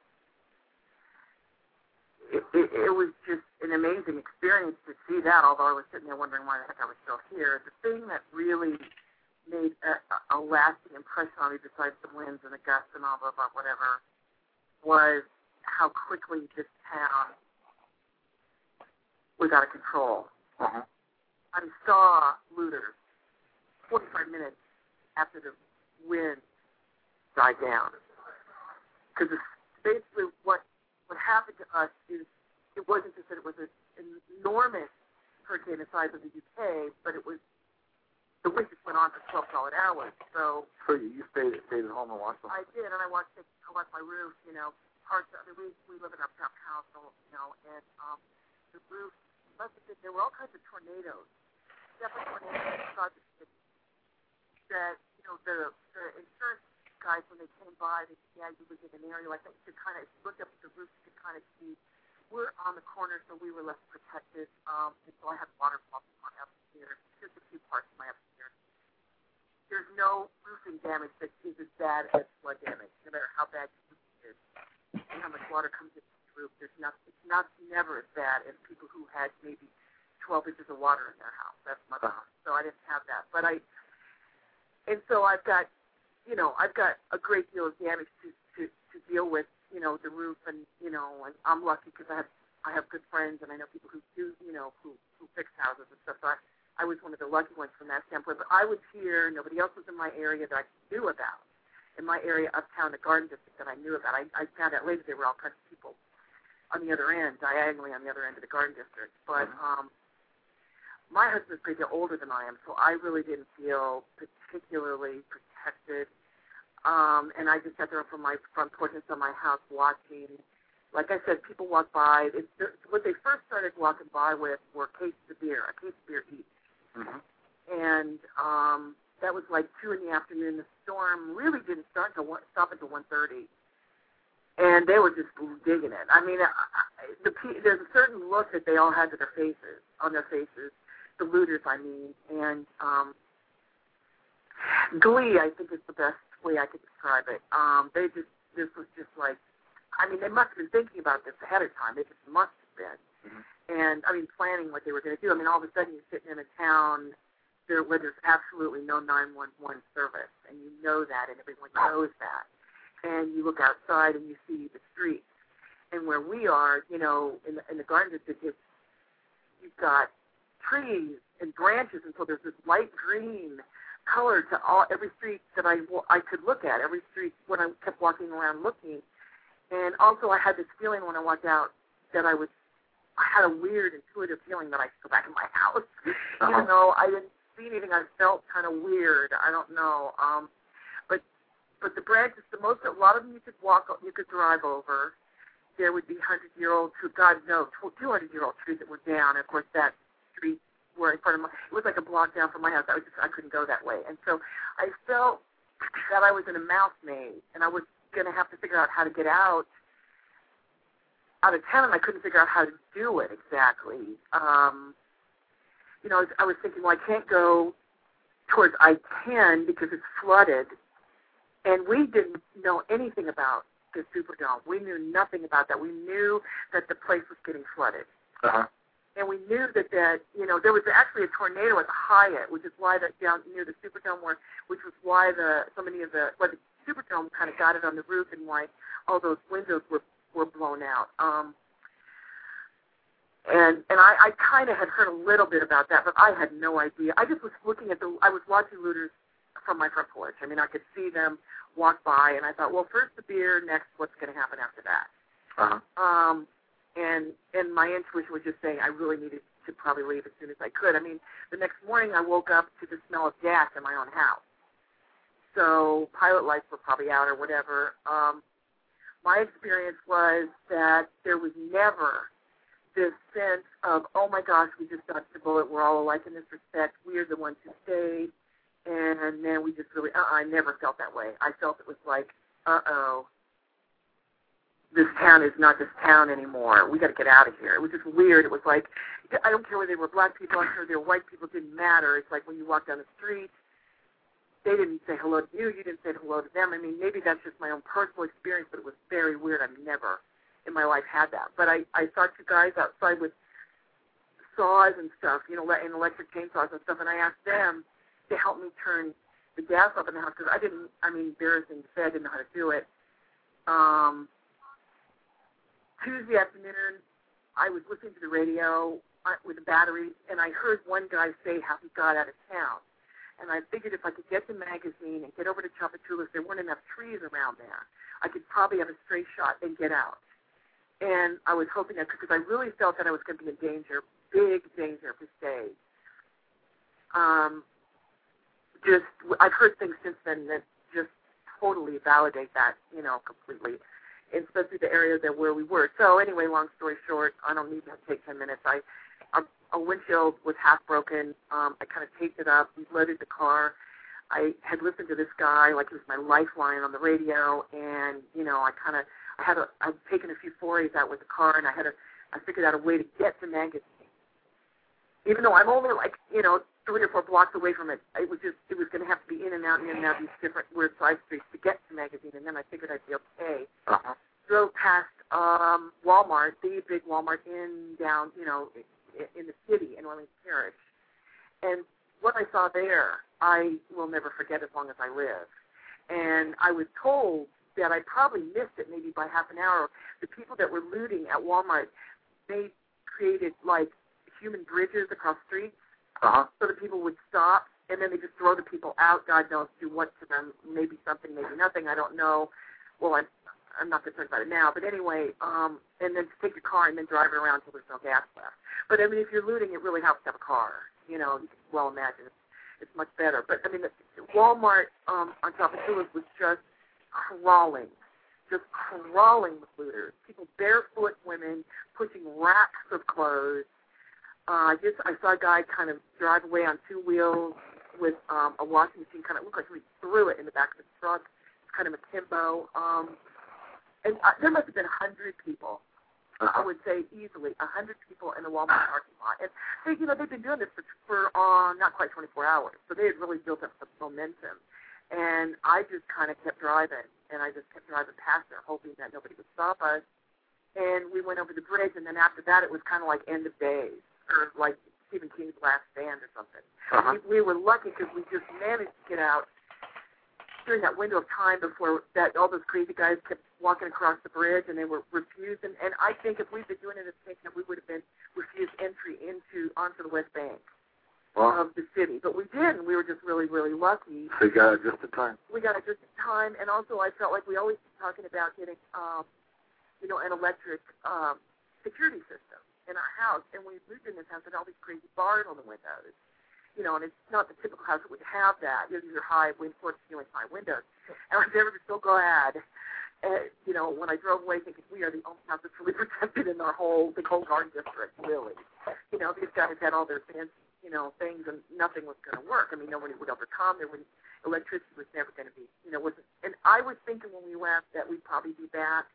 it, it, it was just an amazing experience to see that, although I was sitting there wondering why the heck I was still here. The thing that really made a, a lasting impression on me, besides the winds and the gusts and all blah, blah, whatever, was how quickly this town was out of control. Uh-huh. I saw looters forty-five minutes after the wind died down. Because basically what, what happened to us is it wasn't just that it was an enormous hurricane the size of the U K, but it was, the wind just went on for twelve solid hours. So So you stayed, stayed at home and watched them? I did, and I watched it, I watched my roof, you know, parts of, I mean, we, we live in uptown council, you know, and um, the roof, must have been, there were all kinds of tornadoes. Definitely tornadoes that, you know, the, the insurance guys, when they came by, they said, yeah, you was in an area like that. You could kind of look up at the roof, you could kind of see. We're on the corner, so we were less protected. Um, and so I had waterfalls in my upstairs, just a few parts of my upstairs. There's no roofing damage that is as bad as flood damage, no matter how bad your roof is and how much water comes into the roof. There's not, it's not never as bad as people who had maybe twelve inches of water in their house. That's my house. So I didn't have that. But I, and so I've got, you know, I've got a great deal of damage to, to, to deal with, you know, the roof, and, you know, and I'm lucky because I have, I have good friends, and I know people who do, you know, who, who fix houses and stuff. So I, I was one of the lucky ones from that standpoint. But I was here, nobody else was in my area that I knew about. In my area uptown, the Garden District that I knew about. I, I found out later there were all kinds of people on the other end, diagonally on the other end of the Garden District. But, um, my husband's a great deal older than I am, so I really didn't feel particularly protected. Um, and I just sat there from my front porch of my house watching. Like I said, people walk by. It's, what they first started walking by with were cases of beer, a case of beer each. Mm-hmm. And um, that was like two in the afternoon. The storm really didn't start until one, stop until one thirty. And they were just digging it. I mean, I, I, the, there's a certain look that they all had to their faces, on their faces, the looters, I mean. And um, glee, I think, is the best way I could describe it. Um, they just, this was just like, I mean, they must have been thinking about this ahead of time. They just must have been. Mm-hmm. And, I mean, planning what they were going to do. I mean, all of a sudden you're sitting in a town there, where there's absolutely no nine one one service, and you know that, and everyone knows that. And you look outside and you see the streets. And where we are, you know, in the, in the Garden District, it's, you've got trees and branches, and so there's this light green color to all every street that I, I could look at, every street when I kept walking around looking. And also I had this feeling when I walked out that I was, I had a weird intuitive feeling that I should go back in my house. Uh-huh. Even though I didn't see anything, I felt kind of weird. I don't know. Um, but but the branches, the most, a lot of them you could walk, you could drive over. There would be hundred-year-old, God knows, two hundred-year-old trees that were down. And of course, that street were in front of my, it was like a block down from my house. I was just, I couldn't go that way. And so I felt that I was in a mouse maze, and I was going to have to figure out how to get out out of town, and I couldn't figure out how to do it exactly. Um, you know, I was, I was thinking, well, I can't go towards I ten because it's flooded, and we didn't know anything about the Superdome. We knew nothing about that. We knew that the place was getting flooded. Uh-huh. And we knew that, that, you know, there was actually a tornado at the Hyatt, which is why that down near the Superdome, were, which was why the so many of the, why the Superdome kind of got it on the roof and why all those windows were, were blown out. Um, and and I, I kind of had heard a little bit about that, but I had no idea. I just was looking at the, I was watching looters from my front porch. I mean, I could see them walk by, and I thought, well, first the beer, next what's going to happen after that. Uh-huh. Um, and and my intuition was just saying I really needed to probably leave as soon as I could. I mean, the next morning I woke up to the smell of gas in my own house. So pilot lights were probably out or whatever. Um, my experience was that there was never this sense of, oh, my gosh, we just dodged a bullet. We're all alike in this respect. We're the ones who stayed. And then we just really, uh-uh, I never felt that way. I felt it was like, uh-oh, this town is not this town anymore. We got to get out of here. It was just weird. It was like, I don't care whether they were black people, I'm sure they were white people, it didn't matter. It's like when you walk down the street, they didn't say hello to you, you didn't say hello to them. I mean, maybe that's just my own personal experience, but it was very weird. I've never in my life had that. But I, I saw two guys outside with saws and stuff, you know, and electric chainsaws and stuff, and I asked them to help me turn the gas up in the house because I didn't, I mean, embarrassing to say I didn't know how to do it. Um, Tuesday afternoon, I was listening to the radio with the batteries, and I heard one guy say how he got out of town. And I figured if I could get the magazine and get over to Tchoupitoulas, there weren't enough trees around there. I could probably have a straight shot and get out. And I was hoping I could, because I really felt that I was going to be in danger, big danger for stay. Um, just, I've heard things since then that just totally validate that, you know, completely. Especially the area that where we were. So anyway, long story short, I don't need to take ten minutes. I, our, our windshield was half broken. Um, I kind of taped it up. We loaded the car. I had listened to this guy like he was my lifeline on the radio, and you know, I kind of, I had a, I'd taken a few forays out with the car, and I had a, I figured out a way to get to Magazine. Even though I'm only like, you know, three or four blocks away from it, it was just, it was going to have to be in and out and in and out these different weird side streets to get to Magazine, and then I figured I'd be okay. Uh-huh. Drove past um, Walmart, the big Walmart in down, you know, in, in the city in Orleans Parish, and what I saw there, I will never forget as long as I live. And I was told that I probably missed it maybe by half an hour. The people that were looting at Walmart, they created like human bridges across streets. Uh-huh. So the people would stop, and then they just throw the people out. God knows do what to them. Maybe something, maybe nothing. I don't know. Well, I'm, I'm not concerned about it now. But anyway, um, and then take your car and then drive it around until there's no gas left. But, I mean, if you're looting, it really helps to have a car. you know, you can well imagine it's, it's much better. But, I mean, the, Walmart um, on top of Duluth was just crawling, just crawling with looters. People, barefoot women, pushing racks of clothes. Uh, I just I saw a guy kind of drive away on two wheels with um, a washing machine. Kind of looked like he threw it in the back of his truck. It's kind of akimbo. Um, and uh, there must have been a hundred people. Uh-huh. I would say easily a hundred people in the Walmart parking lot. And they, you know, they've been doing this for, for uh, not quite twenty-four hours, so they had really built up some momentum. And I just kind of kept driving, and I just kept driving past there, hoping that nobody would stop us. And we went over the bridge, and then after that, it was kind of like end of days, or like Stephen King's Last Stand or something. Uh-huh. We, we were lucky because we just managed to get out during that window of time before that all those crazy guys kept walking across the bridge, and they were refused. And, and I think if we'd been doing it at the same time, we would have been refused entry into onto the West Bank wow. of the city. But we did, and we were just really, really lucky. So you got it just in time. We got it just in time, and also I felt like we always keep talking about getting, um, you know, an electric um, security system in our house. And we moved in this house and all these crazy bars on the windows. You know, and it's not the typical house that would have that. You know, these are high wind, floor-to-ceiling high windows. And I was never so glad, uh, you know, when I drove away thinking we are the only house that's really protected in our whole, the whole garden district, really. You know, these guys had all their fancy, you know, things, and nothing was going to work. I mean, nobody would overcome. There would, electricity was never going to be, you know, wasn't. And I was thinking when we left that we'd probably be back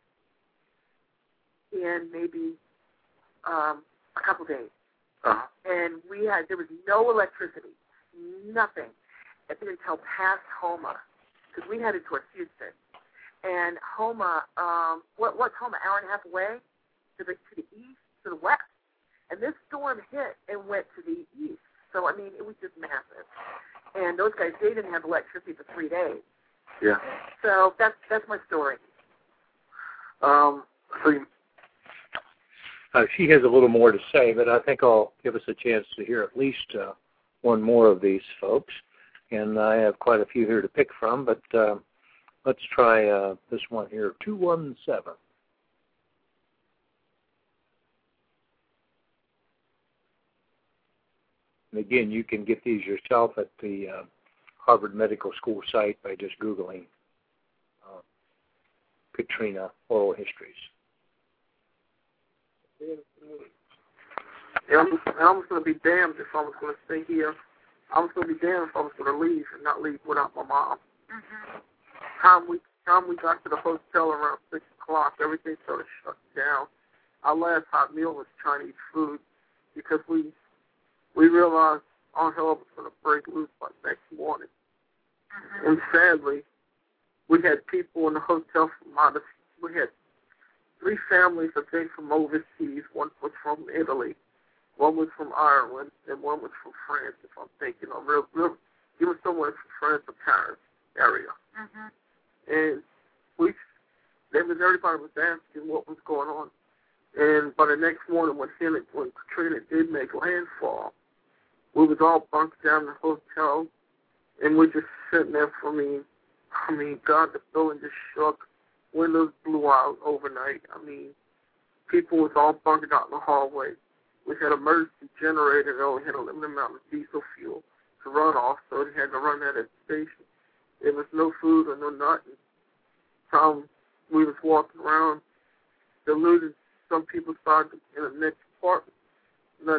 in maybe um, a couple days. Uh-huh. And we had, there was no electricity, nothing, until past Homa, because we headed towards Houston. And Homa, um, what, what's Homa, hour and a half away? To the, to the east, to the west. And this storm hit and went to the east. So, I mean, it was just massive. And those guys, they didn't have electricity for three days. Yeah. So that's that's my story. Um, so you, Uh, she has a little more to say, but I think I'll give us a chance to hear at least uh, one more of these folks. And I have quite a few here to pick from, but uh, let's try uh, this one here, two one seven. And again, you can get these yourself at the uh, Harvard Medical School site by just Googling uh, Katrina oral histories. Yeah, I'm, I'm going to be damned if I was going to stay here. I was going to be damned if I was going to leave and not leave without my mom. Mm-hmm. Time we time we got to the hotel around six o'clock, everything started shutting down. Our last hot meal was Chinese food because we we realized our hell was going to break loose by next morning. Mm-hmm. And sadly, we had people in the hotel from out of we had. Three families that came from overseas. One was from Italy, one was from Ireland, and one was from France, if I'm thinking of real, real. He was somewhere from France or Paris area. Mm-hmm. And we, there was everybody was asking what was going on. And by the next morning, when, when Katrina did make landfall, we was all bunked down in the hotel, and we're just sitting there for me. I mean, God, the building just shook. Windows blew out overnight. I mean, people was all bunkered out in the hallway. We had an emergency generator that only had a limited amount of diesel fuel to run off, so they had to run that at the station. There was no food or no nothing. Um, we was walking around. The looters, some people started in the next apartment. That's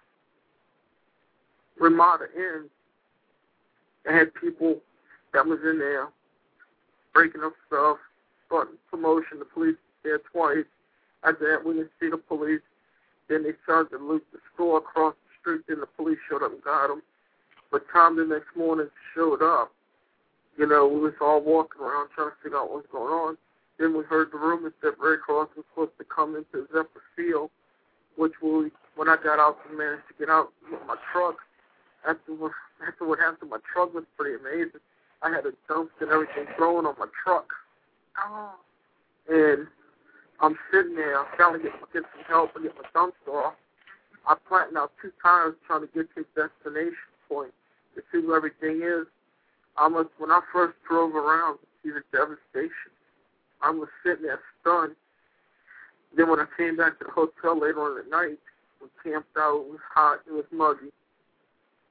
Ramada Inn. They had people that was in there breaking up stuff. Promotion, the police there twice. After that, we didn't see the police. Then they started to loot the store across the street. Then the police showed up and got them. But time the next morning showed up. You know, we was all walking around trying to figure out what's going on. Then we heard the rumors that Red Cross was supposed to come into Zephyr Field, which we, when I got out, we managed to get out with my truck. After what, after what happened to my truck was pretty amazing. I had a dumpster and everything thrown on my truck. Oh. And I'm sitting there trying to get, get some help and get my dumpster off. I planted out two tires trying to get to the destination point to see where everything is. I was, when I first drove around to see the devastation, I was sitting there stunned. Then when I came back to the hotel later on at night, we camped out, it was hot, it was muggy.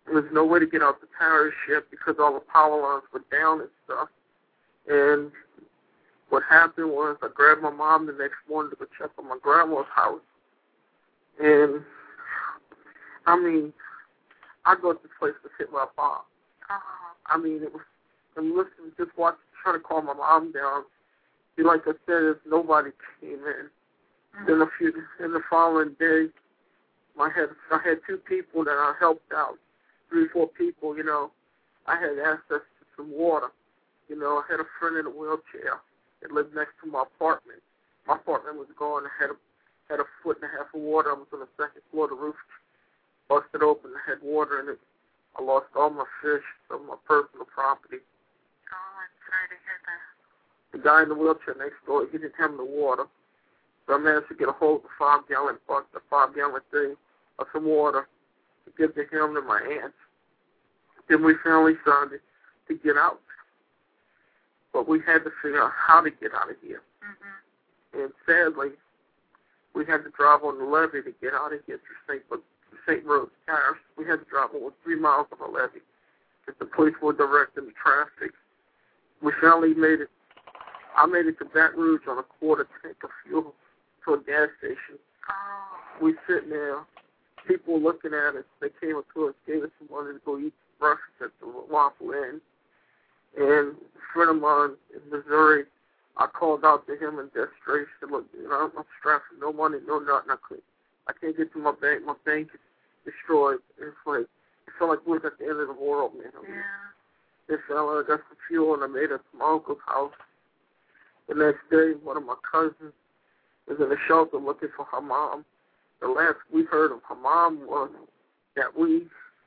There was no way to get out the parish yet because all the power lines were down and stuff. And what happened was I grabbed my mom the next morning to go check on my grandma's house. And, I mean, I go to this place to hit my mom. Uh-huh. I mean, it was, and listen, just watch, trying to calm my mom down. See, like I said, if nobody came in. Mm-hmm. Then a few, in the following day, I had, I had two people that I helped out. Three, four people, you know. I had access to some water. You know, I had a friend in a wheelchair that lived next to my apartment. My apartment was gone. I had a, had a foot and a half of water. I was on the second floor. The roof busted open. I had water in it. I lost all my fish, some of my personal property. Oh, I'm sorry to hear that. The guy in the wheelchair next door, he didn't have the water. So I managed to get a hold of the five-gallon bucket, the five-gallon thing of some water to give to him and my aunt. Then we finally started to get out. But we had to figure out how to get out of here. Mm-hmm. And sadly, we had to drive on the levee to get out of here to Saint Saint Rose Parish. We had to drive over three miles on the levee because the police were directing the traffic. We finally made it. I made it to Baton Rouge on a quarter tank of fuel to a gas station. Oh. We sitting there. People looking at us. They came up to us, gave us some money to go eat breakfast at the Waffle Inn. And a friend of mine in Missouri, I called out to him in desperation. Look, you know, I'm strapped for no money, no nothing. I couldn't. I can't get to my bank. My bank is destroyed. It's like it felt like we was at the end of the world, man. Yeah. It felt like I got some fuel and I made it to my uncle's house. The next day, one of my cousins was in the shelter looking for her mom. The last we heard of her mom was that we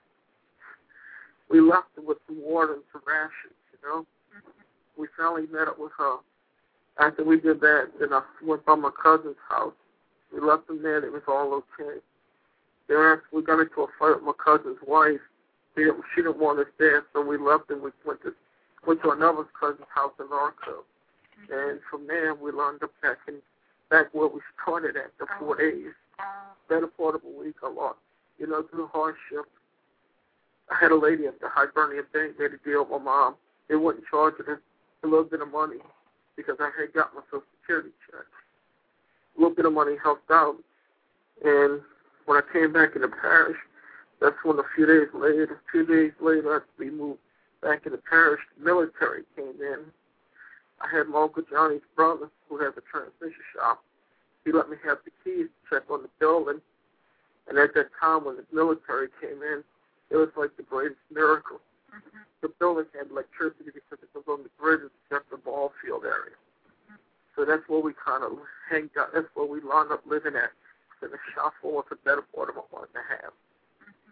we left her with some water and some rations, you know. Mm-hmm. We finally met up with her. After we did that, then I went by my cousin's house. We left them there. It was all okay. Then after we got into a fight with my cousin's wife, she didn't, she didn't want us there, so we left and we went to went to another cousin's house in Norco. Mm-hmm. And from there, we wound up back in back where we started at the four days. Better part of a week, a lot. You know, through hardship. I had a lady at the Hibernian Bank made a deal with my mom. They wouldn't charge her a little bit of money because I had got my Social Security check. A little bit of money helped out. And when I came back in the parish, that's when a few days later, a few days later, after we moved back in the parish, the military came in. I had my Uncle Johnny's brother, who has a transmission shop. He let me have the keys to check on the building. And at that time, when the military came in, it was like the greatest miracle. Mm-hmm. The building had electricity because it was on the grid except the ball field area. Mm-hmm. So that's where we kind of hanged out. That's where we wound up living at. And the shop floor was a better part of what I wanted to have. Mm-hmm.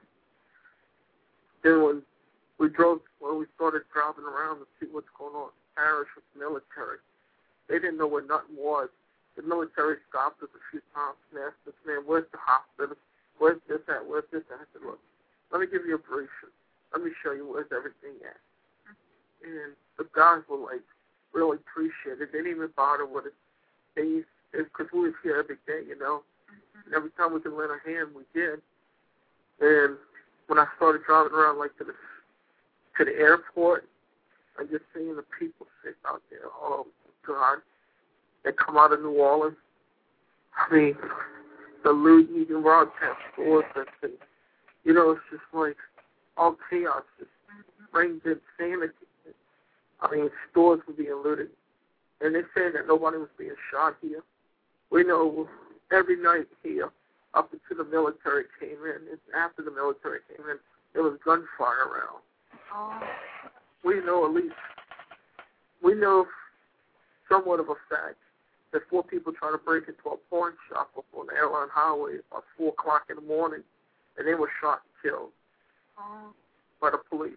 Then when we drove, when we started driving around to see what's going on in the parish with the military, they didn't know where nothing was. The military stopped us a few times and asked us, man, where's the hospital? Where's this at? Where's this at? I said, look, let me give you a brief. Let me show you where's everything at. And the guys were, like, really appreciative. They didn't even bother with it. They, because we was here every day, you know. And every time we could lend a hand, we did. And when I started driving around, like, to the, to the airport, I just seeing the people sit out there. Oh, God. They come out of New Orleans. I mean, the looting and broadcast stores, and, you know, it's just like all chaos, just reigns insanity. I mean, stores were being looted. And they said that nobody was being shot here. We know every night here, up until the military came in, and after the military came in, there was gunfire around. Oh. We know at least, we know somewhat of a fact that four people tried to break into a pawn shop up on the Airline Highway about four o'clock in the morning, and they were shot and killed oh. by the police.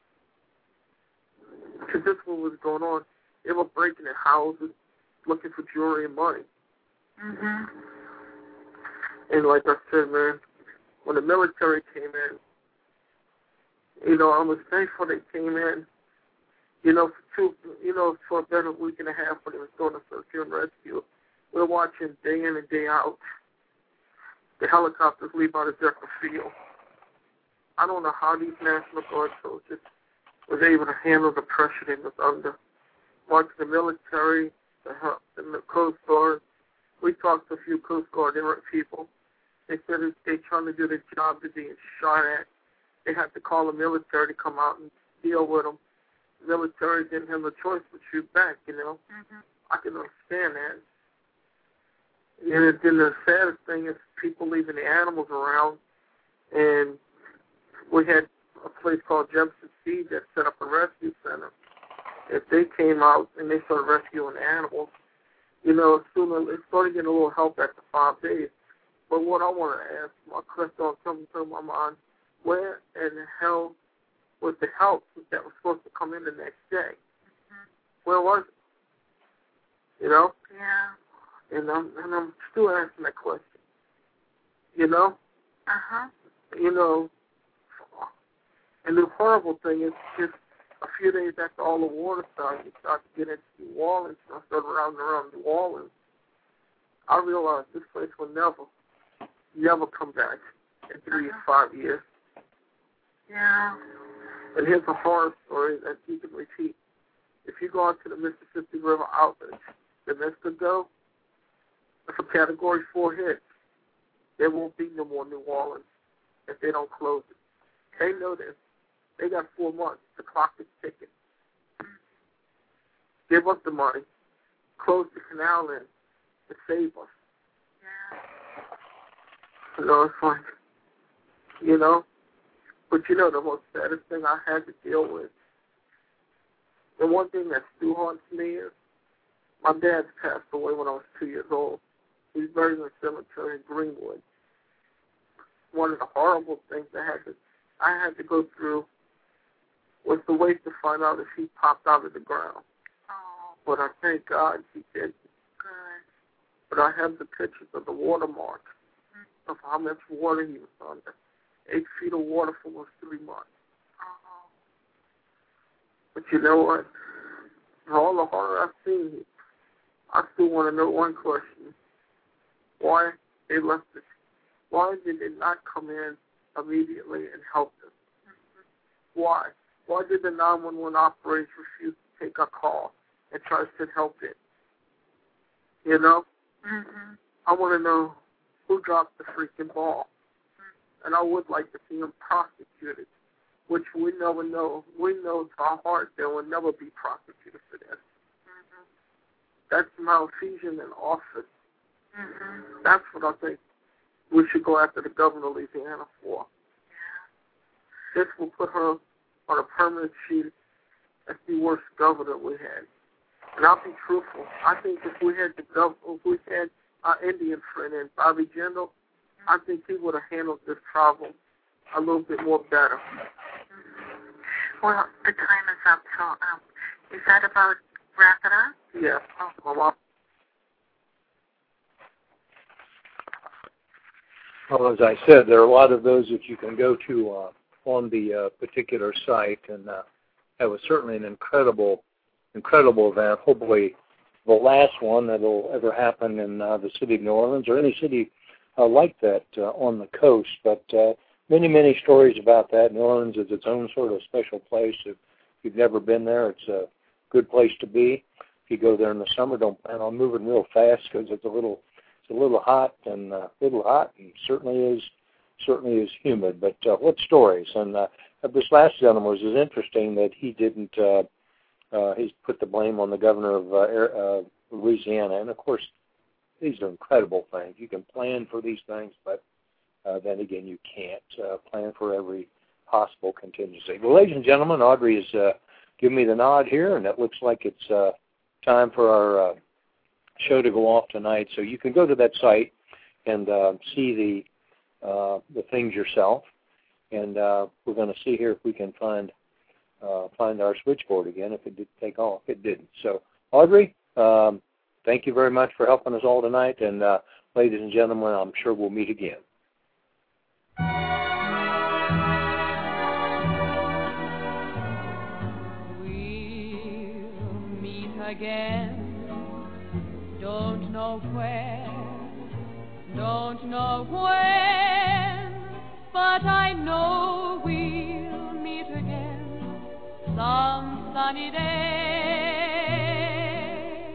Because this was what was going on. They were breaking in houses, looking for jewelry and money. Mm-hmm. And like I said, man, when the military came in, you know, I was thankful they came in. You know, for two, you know, for about a week and a half when they was doing the search and rescue, we were watching day in and day out the helicopters leave out of Zephyr Field. I don't know how these National Guard soldiers was able to handle the pressure they was under. Like the military, the, the Coast Guard. We talked to a few Coast Guard people. They said if they're trying to do their job, they're being shot at. They had to call the military to come out and deal with them. The military didn't have a choice but shoot back, you know. Mm-hmm. I can understand that. And then the saddest thing is people leaving the animals around. And we had a place called Jefferson Seed that set up a rescue center. If they came out and they started rescuing animals, you know, soon it started getting a little help after five days. But what I want to ask, my question comes to my mind, where in the hell was the help that was supposed to come in the next day? Mm-hmm. Where was it? You know? Yeah. And I'm, and I'm still asking that question. You know? Uh-huh. You know, and the horrible thing is just a few days after all the water started, we started to get into New Orleans, and I started riding around New Orleans. I realized this place will never, never come back in three or five years. Yeah. And here's a horror story that you can repeat. If you go out to the Mississippi River outlets, the Mystico, if a Category four hits, there won't be no more New Orleans if they don't close it. They know this. They got four months. The clock is ticking. Give us the money. Close the canal in to save us. Yeah. You know, it's like, you know, but you know, the most saddest thing I had to deal with, the one thing that still haunts me is my dad passed away when I was two years old. He's buried in the cemetery in Greenwood. One of the horrible things I had to, I had to go through was the wait to find out if he popped out of the ground. Oh. But I thank God he didn't. Good. But I have the pictures of the watermark Mm-hmm. of how much water he was under. Eight feet of water for almost three months. Oh. But you know what? For all the horror I've seen, I still want to know one question. Why they left it? Why did they not come in immediately and help them? Mm-hmm. Why? Why did the nine one one operators refuse to take our call and try to send help in? You know? Mm-hmm. I want to know who dropped the freaking ball. Mm-hmm. And I would like to see them prosecuted, which we never know. We know to our heart they will never be prosecuted for this. Mm-hmm. That's malfeasance in office. Mm-hmm. That's what I think we should go after the governor of Louisiana for. Yeah. This will put her on a permanent sheet as the worst governor we had. And I'll be truthful. I think if we had the gov- if we had our Indian friend in Bobby Jindal, mm-hmm. I think he would have handled this problem a little bit more better. Mm-hmm. Well, the time is up, so um, is that about wrap it up? Yeah. Oh. Well, Well, as I said, there are a lot of those that you can go to uh, on the uh, particular site, and uh, that was certainly an incredible, incredible event. Hopefully, the last one that will ever happen in uh, the city of New Orleans or any city uh, like that uh, on the coast. But uh, many, many stories about that. New Orleans is its own sort of special place. If you've never been there, it's a good place to be. If you go there in the summer, don't plan on moving real fast because it's a little It's a little hot and a uh, little hot, and certainly is certainly is humid. But uh, what stories? And uh, this last gentleman was is interesting that he didn't. Uh, uh, he's put the blame on the governor of uh, Air, uh, Louisiana, and of course, these are incredible things. You can plan for these things, but uh, then again, you can't uh, plan for every possible contingency. Well, ladies and gentlemen, Audrey has uh, given me the nod here, and it looks like it's uh, time for our. Uh, show to go off tonight, so you can go to that site and uh, see the uh, the things yourself. And uh, we're going to see here if we can find uh, find our switchboard again. If it did take off, it didn't. So, Audrey, um, thank you very much for helping us all tonight. And uh, ladies and gentlemen, I'm sure we'll meet again. We'll meet again. Don't know where, don't know when, but I know we sunny day.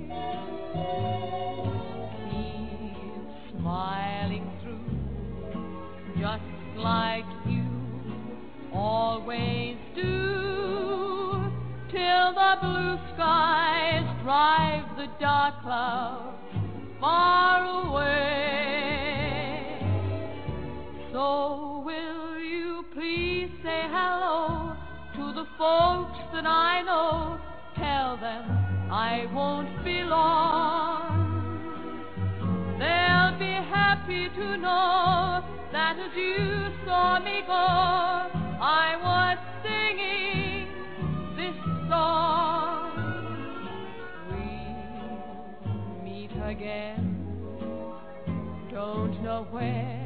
He's smiling through, just like you always do, till the blue skies drive the dark clouds far away. So will you please say hello to the folks that I know? Tell them I won't be long. They'll be happy to know that as you saw me go, I was singing this song. We'll meet again, don't know where,